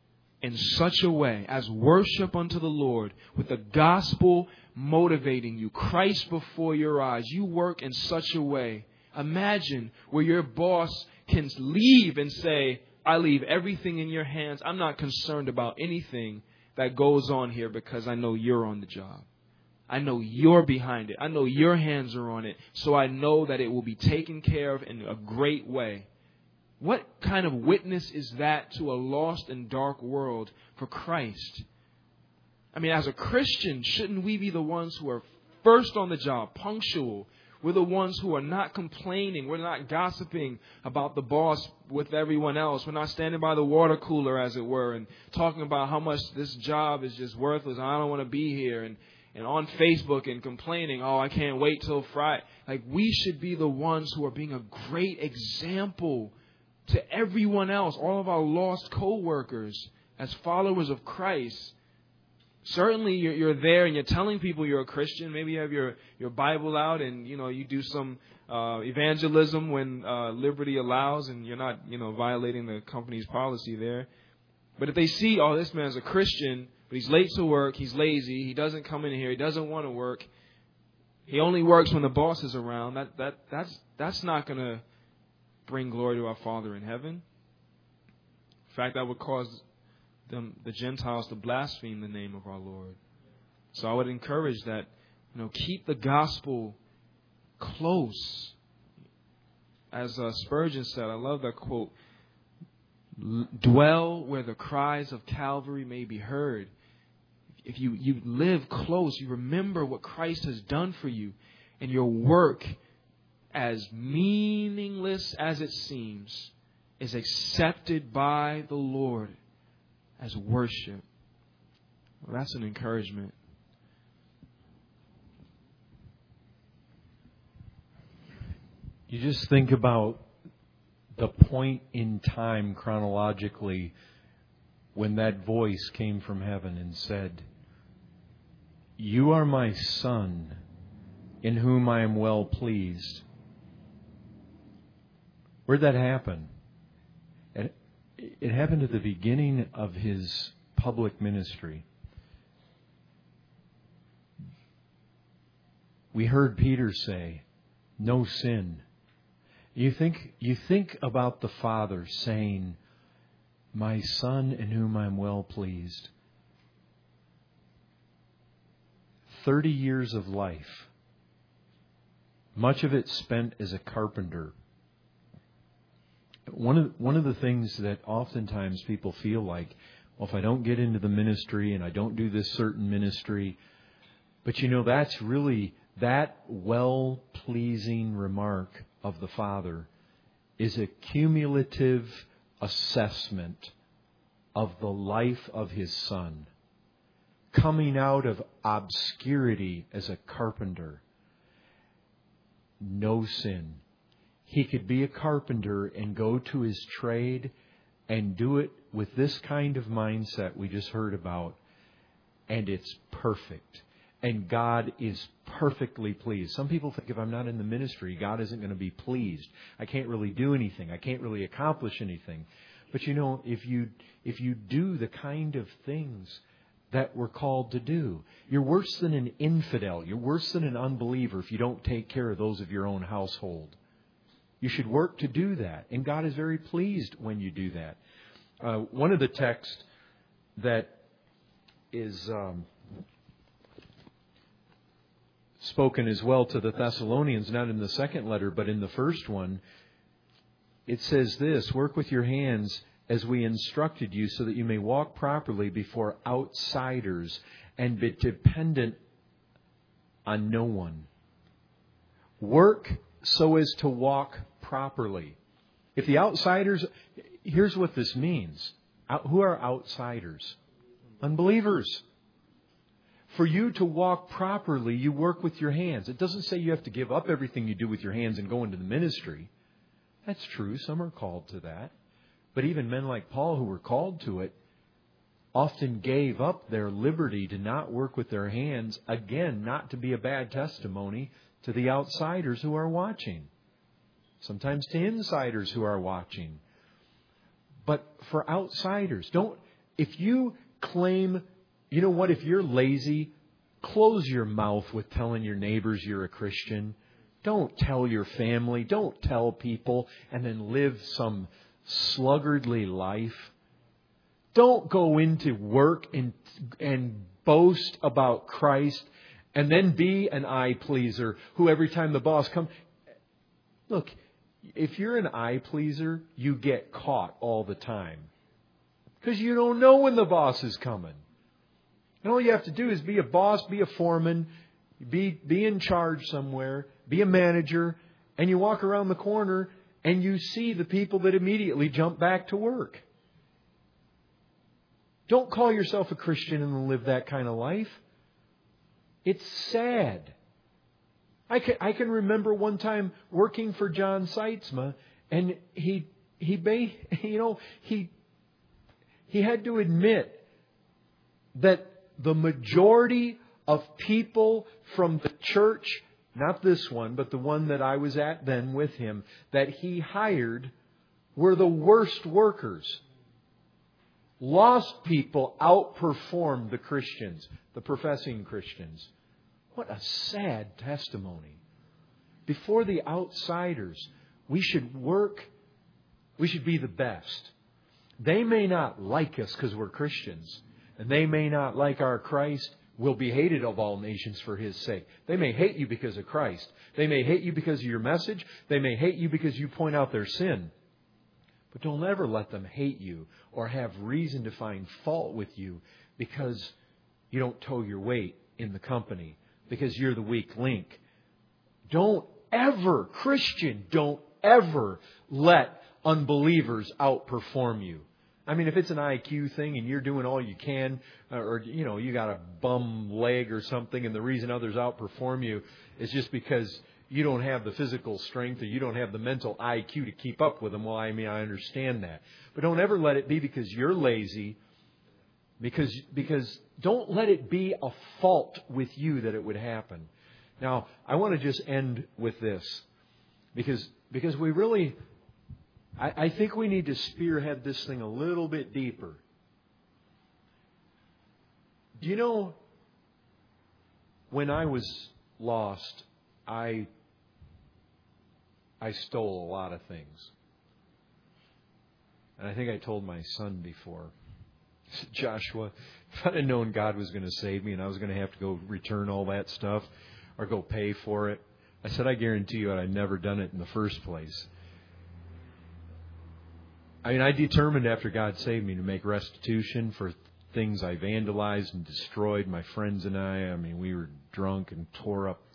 in such a way as worship unto the Lord, with the gospel motivating you, Christ before your eyes. You work in such a way. Imagine where your boss can leave and say, I leave everything in your hands. I'm not concerned about anything that goes on here because I know you're on the job. I know you're behind it. I know your hands are on it. So I know that it will be taken care of in a great way. What kind of witness is that to a lost and dark world for Christ? I mean, as a Christian, shouldn't we be the ones who are first on the job, punctual? We're the ones who are not complaining. We're not gossiping about the boss with everyone else. We're not standing by the water cooler, as it were, and talking about how much this job is just worthless. I don't want to be here. And on Facebook and complaining, oh, I can't wait till Friday. Like, we should be the ones who are being a great example to everyone else, all of our lost co-workers, as followers of Christ. Certainly you're there and you're telling people you're a Christian. Maybe you have your Bible out and, you do some evangelism when liberty allows and you're not, violating the company's policy there. But if they see, oh, this man's a Christian, but he's late to work, he's lazy, he doesn't come in here, he doesn't want to work, he only works when the boss is around, that's not going to bring glory to our Father in heaven. In fact, that would cause the Gentiles to blaspheme the name of our Lord. So I would encourage that, keep the gospel close. As Spurgeon said, I love that quote, dwell where the cries of Calvary may be heard. If you live close, you remember what Christ has done for you, and your work, as meaningless as it seems, is accepted by the Lord as worship. Well, that's an encouragement. You just think about the point in time chronologically when that voice came from heaven and said, "You are my Son, in whom I am well pleased." Where'd that happen? It happened at the beginning of his public ministry. We heard Peter say, "No sin." You think about the Father saying, "My Son, in whom I am well pleased." 30 years of life, much of it spent as a carpenter. One of the things that oftentimes people feel like, well, if I don't get into the ministry and I don't do this certain ministry, but that's really, that well-pleasing remark of the Father is a cumulative assessment of the life of His Son, coming out of obscurity as a carpenter. No sin. He could be a carpenter and go to his trade and do it with this kind of mindset we just heard about, and it's perfect. And God is perfectly pleased. Some people think if I'm not in the ministry, God isn't going to be pleased. I can't really do anything. I can't really accomplish anything. But if you do the kind of things that we're called to do, you're worse than an infidel. You're worse than an unbeliever if you don't take care of those of your own household. You should work to do that. And God is very pleased when you do that. One of the texts that is spoken as well to the Thessalonians, not in the second letter, but in the first one, it says this: "Work with your hands as we instructed you, so that you may walk properly before outsiders and be dependent on no one." Work so as to walk properly. If the outsiders, here's what this means. Who are outsiders? Unbelievers. For you to walk properly, you work with your hands. It doesn't say you have to give up everything you do with your hands and go into the ministry. That's true. Some are called to that. But even men like Paul, who were called to it, often gave up their liberty to not work with their hands, again, not to be a bad testimony to the outsiders who are watching. Sometimes to insiders who are watching. But for outsiders, if you claim, you know what, if you're lazy, close your mouth with telling your neighbors you're a Christian. Don't tell your family. Don't tell people and then live some sluggardly life. Don't go into work and boast about Christ and then be an eye pleaser who every time the boss comes... Look, if you're an eye pleaser, you get caught all the time. Because you don't know when the boss is coming. And all you have to do is be a boss, be a foreman, be in charge somewhere, be a manager, and you walk around the corner and you see the people that immediately jump back to work. Don't call yourself a Christian and live that kind of life. It's sad. I can remember one time working for John Seitzma, and he had to admit that the majority of people from the church, not this one, but the one that I was at then with him, that he hired were the worst workers. Lost people outperformed the Christians, the professing Christians. What a sad testimony. Before the outsiders, we should work. We should be the best. They may not like us because we're Christians, and they may not like our Christ. Will be hated of all nations for His sake. They may hate you because of Christ. They may hate you because of your message. They may hate you because you point out their sin. But don't ever let them hate you or have reason to find fault with you because you don't tow your weight in the company, because you're the weak link. Don't ever, Christian, don't ever let unbelievers outperform you. I mean, if it's an IQ thing and you're doing all you can, or, you got a bum leg or something, and the reason others outperform you is just because you don't have the physical strength or you don't have the mental IQ to keep up with them. Well, I understand that. But don't ever let it be because you're lazy, because don't let it be a fault with you that it would happen. Now, I want to just end with this, because we really... I think we need to spearhead this thing a little bit deeper. Do you know, when I was lost, I stole a lot of things. And I think I told my son before, Joshua, if I'd have known God was going to save me and I was going to have to go return all that stuff or go pay for it, I said, I guarantee you I'd never done it in the first place. I determined after God saved me to make restitution for things I vandalized and destroyed. My friends and I we were drunk and tore up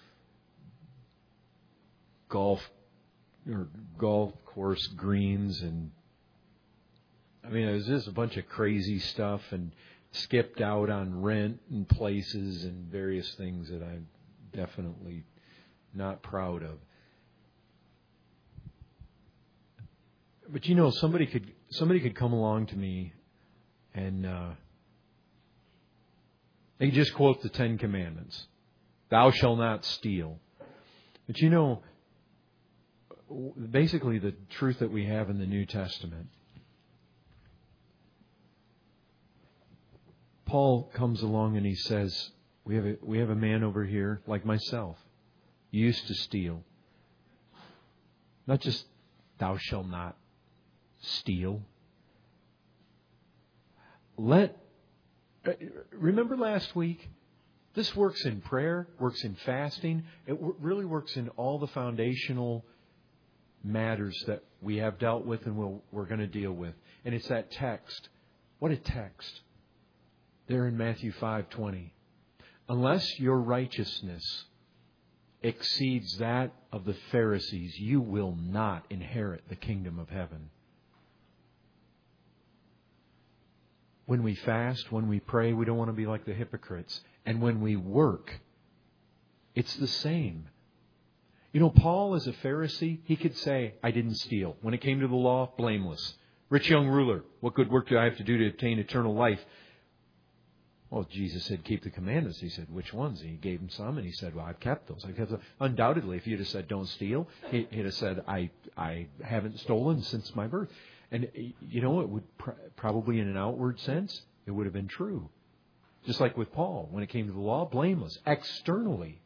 golf course greens, and it was just a bunch of crazy stuff, and skipped out on rent and places and various things that I'm definitely not proud of. But somebody could come along to me and they could just quote the 10 Commandments. Thou shalt not steal. But basically the truth that we have in the New Testament. Paul comes along and he says, we have a man over here like myself. He used to steal. Not just thou shalt not steal. Remember last week? This works in prayer, works in fasting. It really works in all the foundational matters that we have dealt with and we're going to deal with. And it's that text. What a text. There in Matthew 5:20. Unless your righteousness exceeds that of the Pharisees, you will not inherit the kingdom of heaven. When we fast, when we pray, we don't want to be like the hypocrites. And when we work, it's the same. Paul, as a Pharisee, he could say, I didn't steal. When it came to the law, blameless. Rich young ruler, what good work do I have to do to obtain eternal life? Well, Jesus said, keep the commandments. He said, which ones? And he gave him some, and he said, well, I've kept those. Undoubtedly, if you'd have said, don't steal, he'd have said, I haven't stolen since my birth. And it would probably in an outward sense, it would have been true. Just like with Paul, when it came to the law, blameless externally.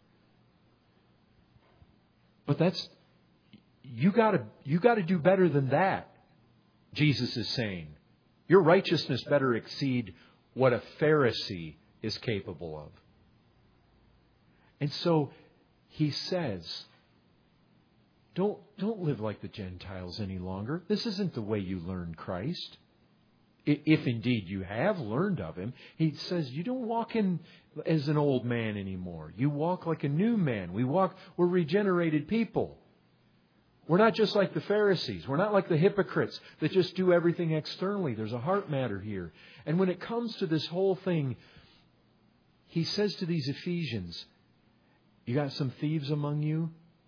But you got to do better than that. Jesus is saying, your righteousness better exceed what a Pharisee is capable of. And so he says, don't live like the Gentiles any longer. This isn't the way you learn Christ. If indeed you have learned of Him. He says you don't walk in as an old man anymore. You walk like a new man. We're regenerated people. We're not just like the Pharisees. We're not like the hypocrites that just do everything externally. There's a heart matter here. And when it comes to this whole thing, he says to these Ephesians, you got some thieves among you?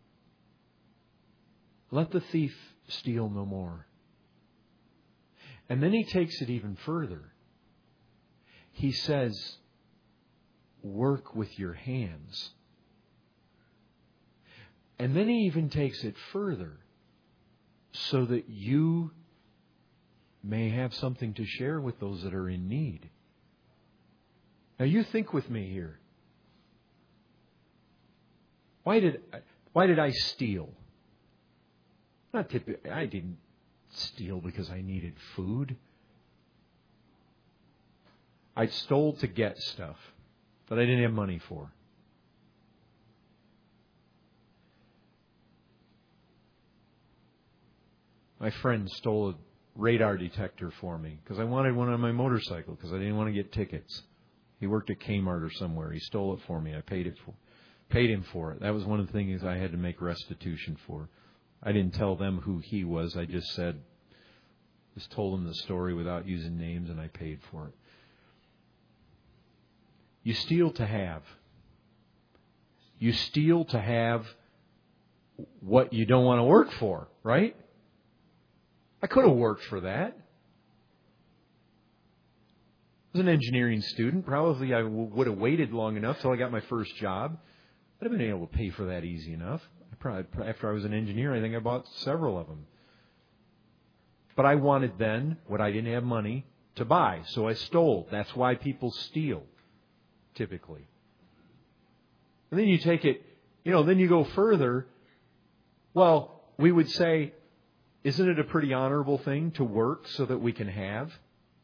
Let the thief steal no more. And then he takes it even further. He says, work with your hands. And then he even takes it further so that you may have something to share with those that are in need. Now you think with me here. Why did I steal? I didn't steal because I needed food. I stole to get stuff that I didn't have money for. My friend stole a radar detector for me because I wanted one on my motorcycle because I didn't want to get tickets. He worked at Kmart or somewhere. He stole it for me. I paid him for it. That was one of the things I had to make restitution for. I didn't tell them who he was. I just told them the story without using names, and I paid for it. You steal to have. You steal to have what you don't want to work for, right? I could have worked for that. I was an engineering student. Probably I would have waited long enough till I got my first job. I'd have been able to pay for that easy enough. After I was an engineer, I think I bought several of them. But I wanted then what I didn't have money to buy, so I stole. That's why people steal, typically. And then you take it, then you go further. Well, we would say, isn't it a pretty honorable thing to work so that we can have?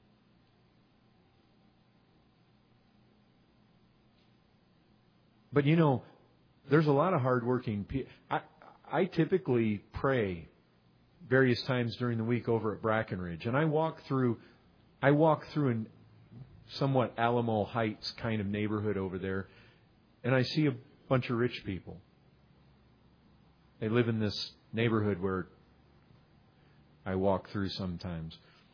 But there's a lot of hardworking people. I typically pray various times during the week over at Brackenridge, and I walk through in somewhat Alamo Heights kind of neighborhood over there, and I see a bunch of rich people. They live in this neighborhood where I walk through sometimes.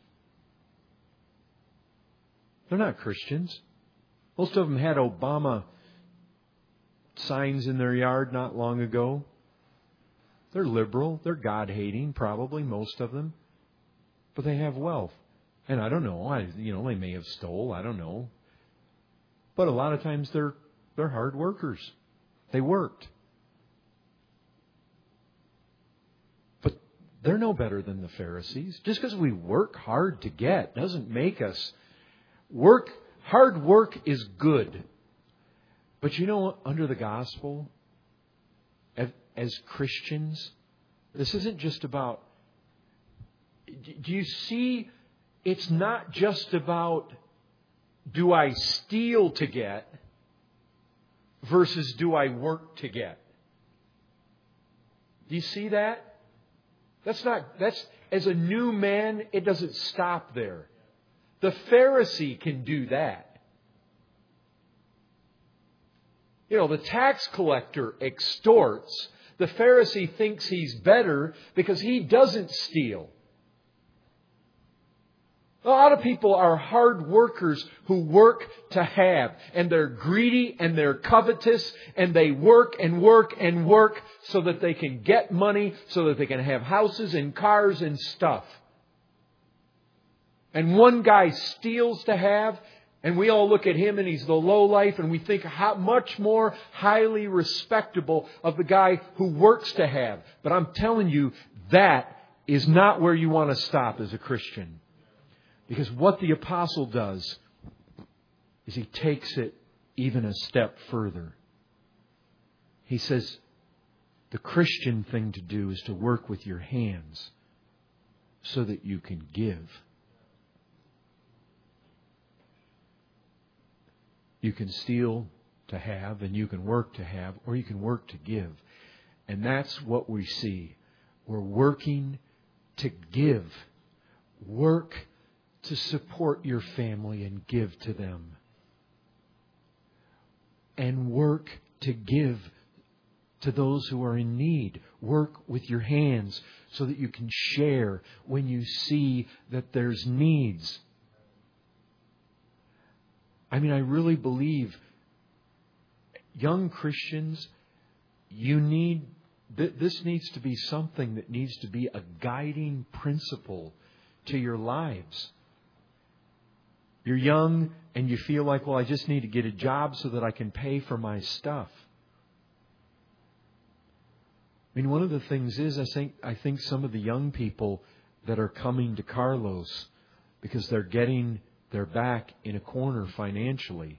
They're not Christians. Most of them had Obama signs in their yard not long ago. They're liberal. They're God-hating, probably, most of them. But they have wealth. And I don't know. They may have stole. I don't know. But a lot of times they're hard workers. They worked. But they're no better than the Pharisees. Just because we work hard to get doesn't make us work. Hard work is good. But under the gospel, as Christians, this isn't just about... Do you see? It's not just about, do I steal to get versus do I work to get? Do you see that? That's as a new man, it doesn't stop there. The Pharisee can do that. The tax collector extorts. The Pharisee thinks he's better because he doesn't steal. A lot of people are hard workers who work to have. And they're greedy and they're covetous. And they work and work and work so that they can get money, so that they can have houses and cars and stuff. And one guy steals to have. And we all look at him and he's the lowlife, and we think how much more highly respectable of the guy who works to have. But I'm telling you, that is not where you want to stop as a Christian. Because what the apostle does is he takes it even a step further. He says the Christian thing to do is to work with your hands so that you can give. You can steal to have, and you can work to have, or you can work to give. And that's what we see. We're working to give. Work to support your family and give to them. And work to give to those who are in need. Work with your hands so that you can share when you see that there's needs. I mean, I really believe young Christians, this needs to be something that needs to be a guiding principle to your lives. You're young and you feel like, well, I just need to get a job so that I can pay for my stuff. I mean, one of the things is, I think some of the young people that are coming to Carlos because they're getting their back in a corner financially.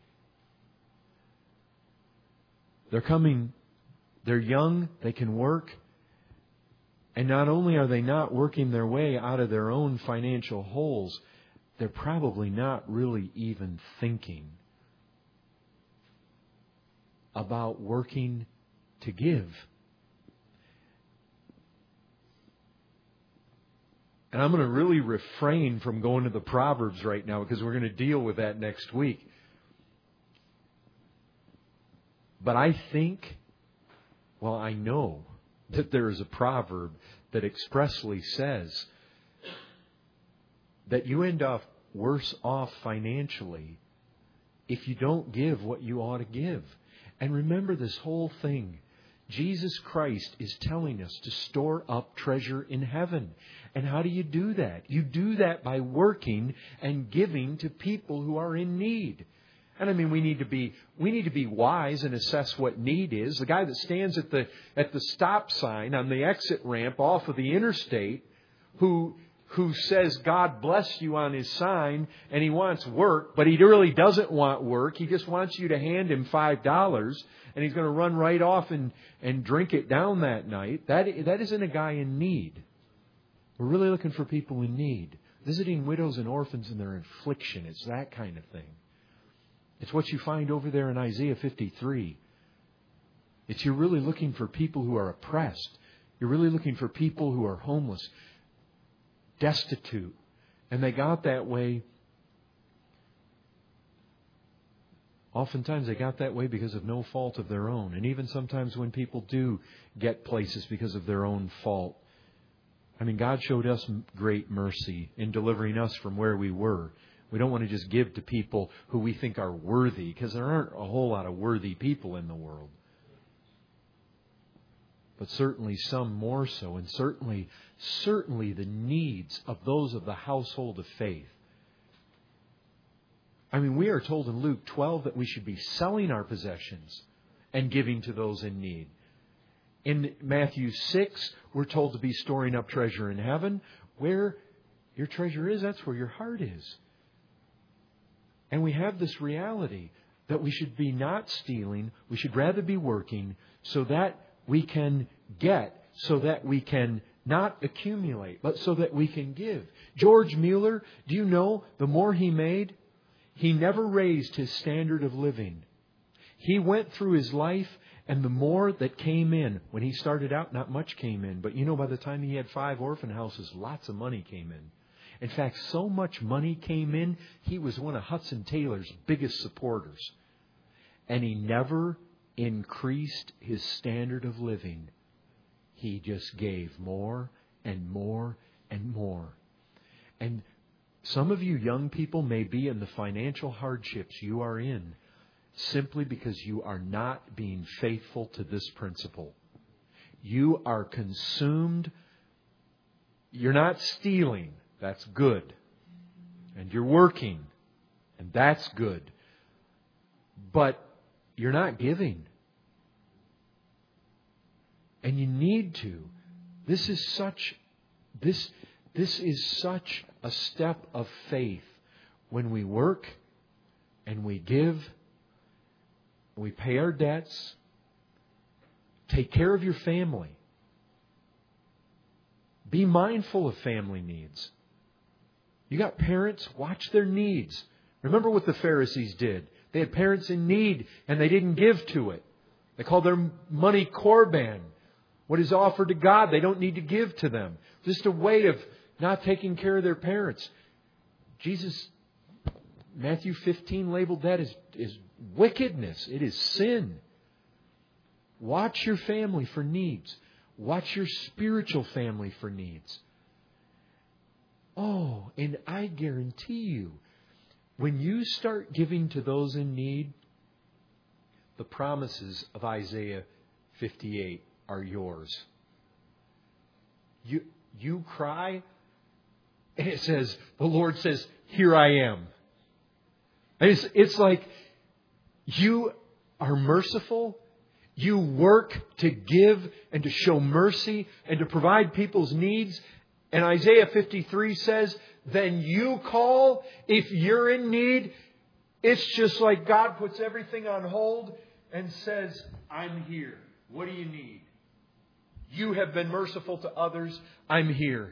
They're young, they can work, and not only are they not working their way out of their own financial holes, they're probably not really even thinking about working to give. And I'm going to really refrain from going to the Proverbs right now because we're going to deal with that next week. But I know that there is a proverb that expressly says that you end up worse off financially if you don't give what you ought to give. And remember this whole thing. Jesus Christ is telling us to store up treasure in heaven. And how do you do that? You do that by working and giving to people who are in need. And I mean, we need to be wise and assess what need is. The guy that stands at the stop sign on the exit ramp off of the interstate, who says God bless you on his sign, and he wants work, but he really doesn't want work. He just wants you to hand him $5, and he's going to run right off and drink it down that night. That isn't a guy in need. We're really looking for people in need. Visiting widows and orphans in their affliction. It's that kind of thing. It's what you find over there in Isaiah 53. You're really looking for people who are oppressed. You're really looking for people who are homeless, destitute. And they got that way. Oftentimes they got that way because of no fault of their own. And even sometimes when people do get places because of their own fault. I mean, God showed us great mercy in delivering us from where we were. We don't want to just give to people who we think are worthy, because there aren't a whole lot of worthy people in the world. But certainly some more so, and certainly the needs of those of the household of faith. I mean, we are told in Luke 12 that we should be selling our possessions and giving to those in need. In Matthew 6, we're told to be storing up treasure in heaven. Where your treasure is, that's where your heart is. And we have this reality that we should be not stealing. We should rather be working so that we can get, so that we can not accumulate, but so that we can give. George Mueller, do you know, the more he made, he never raised his standard of living. He went through his life, and the more that came in, when he started out, not much came in. But by the time he had 5 orphan houses, lots of money came in. In fact, so much money came in, he was one of Hudson Taylor's biggest supporters. And he never increased his standard of living. He just gave more and more and more. And some of you young people may be in the financial hardships you are in simply because you are not being faithful to this principle. You are consumed. You're not stealing. That's good. And you're working. And that's good. But you're not giving. And you need to. This is such This is such a step of faith when we work and we give, we pay our debts, take care of your family. Be mindful of family needs. You got parents, watch their needs. Remember what the Pharisees did. They had parents in need and they didn't give to it. They called their money korban. What is offered to God, they don't need to give to them. Just a way of not taking care of their parents. Jesus, Matthew 15 labeled that as wickedness. It is sin. Watch your family for needs. Watch your spiritual family for needs. Oh, and I guarantee you, when you start giving to those in need, the promises of Isaiah 58 are yours. You cry, and it says, the Lord says, here I am. And it's like you are merciful. You work to give and to show mercy and to provide people's needs. And Isaiah 53 says, then you call if you're in need. It's just like God puts everything on hold and says, I'm here. What do you need? You have been merciful to others. I'm here.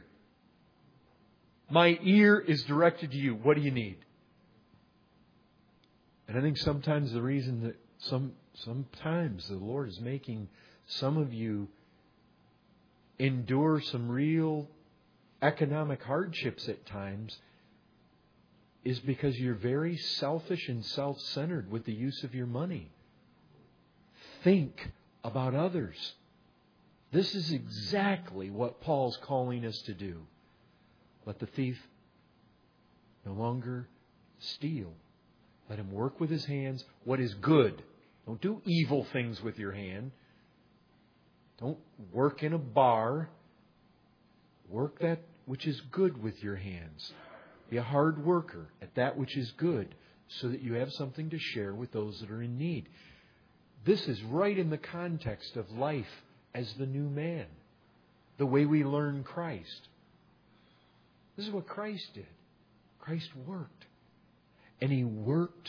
My ear is directed to you. What do you need? And I think sometimes the reason that sometimes the Lord is making some of you endure some real economic hardships at times is because you're very selfish and self-centered with the use of your money. Think about others. This is exactly what Paul's calling us to do. Let the thief no longer steal. Let him work with his hands what is good. Don't do evil things with your hand. Don't work in a bar. Work that which is good with your hands. Be a hard worker at that which is good so that you have something to share with those that are in need. This is right in the context of life as the new man. The way we learn Christ. This is what Christ did. Christ worked. And He worked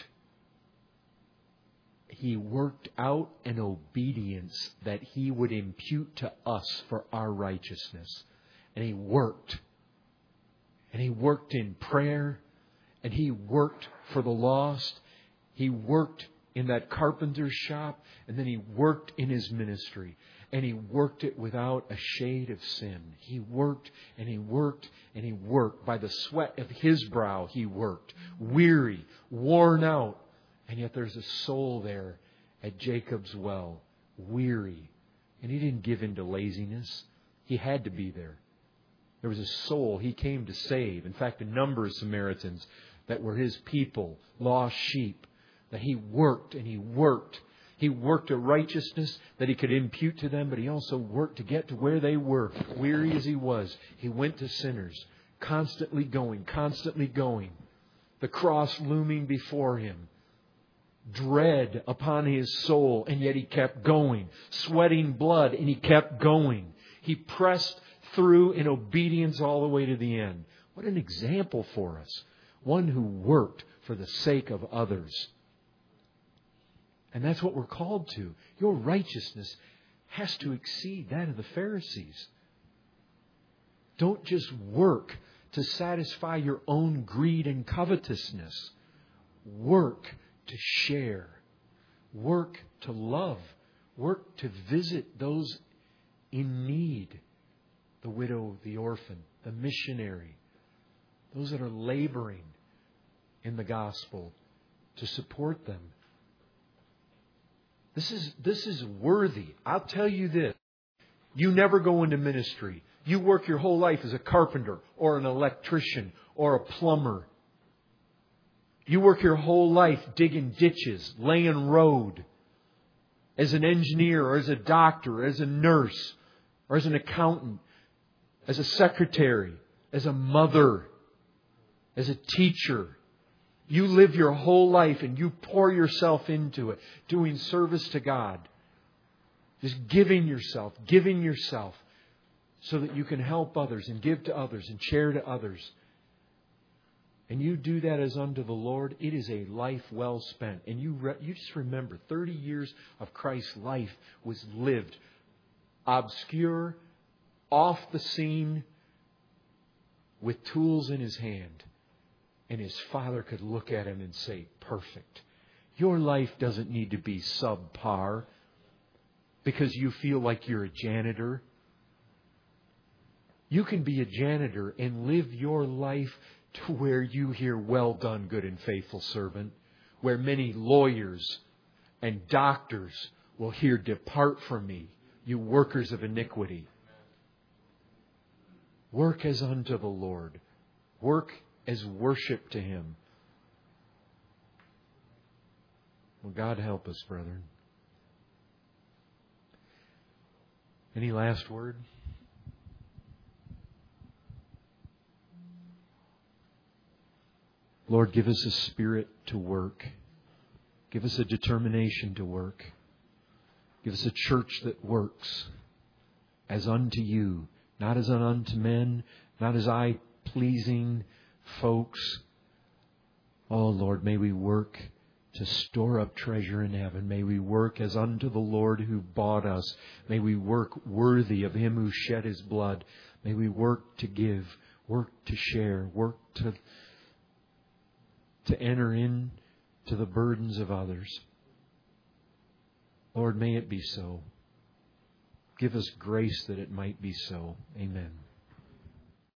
out an obedience that He would impute to us for our righteousness. And He worked. And He worked in prayer. And He worked for the lost. He worked in that carpenter's shop. And then He worked in His ministry. And He worked it without a shade of sin. He worked and He worked and He worked. By the sweat of His brow He worked. Weary, worn out. And yet there's a soul there at Jacob's well. Weary. And He didn't give in to laziness. He had to be there. There was a soul He came to save. In fact, a number of Samaritans that were His people, lost sheep, that He worked and He worked. He worked a righteousness that He could impute to them, but He also worked to get to where they were. Weary as He was, He went to sinners, constantly going. The cross looming before Him. Dread upon His soul, and yet He kept going. Sweating blood, and He kept going. He pressed through in obedience all the way to the end. What an example for us. One who worked for the sake of others. And that's what we're called to. Your righteousness has to exceed that of the Pharisees. Don't just work to satisfy your own greed and covetousness. Work to share. Work to love. Work to visit those in need. The widow, the orphan, the missionary. Those that are laboring in the gospel. To support them. This is worthy. I'll tell you this. You never go into ministry. You work your whole life as a carpenter or an electrician or a plumber. You work your whole life digging ditches, laying road. As an engineer or as a doctor, or as a nurse or as an accountant, as a secretary, as a mother, as a teacher. You live your whole life and you pour yourself into it, doing service to God. Just giving yourself. so that you can help others and give to others and share to others, and you do that as unto the Lord, it is a life well spent. And you just remember, 30 years of Christ's life was lived obscure, off the scene, with tools in His hand. And His Father could look at Him and say, perfect. Your life doesn't need to be subpar because you feel like you're a janitor. You can be a janitor and live your life to where you hear, well done, good and faithful servant, where many lawyers and doctors will hear, depart from me, you workers of iniquity. Work as unto the Lord. Work as worship to Him. Will God help us, brethren? Any last word? Lord, give us a spirit to work. Give us a determination to work. Give us a church that works as unto You, not as unto men, not as eye-pleasing folks. Oh, Lord, may we work to store up treasure in heaven. May we work as unto the Lord who bought us. May we work worthy of Him who shed His blood. May we work to give, work to share, work to enter in to the burdens of others. Lord, may it be so. Give us grace that it might be so. Amen.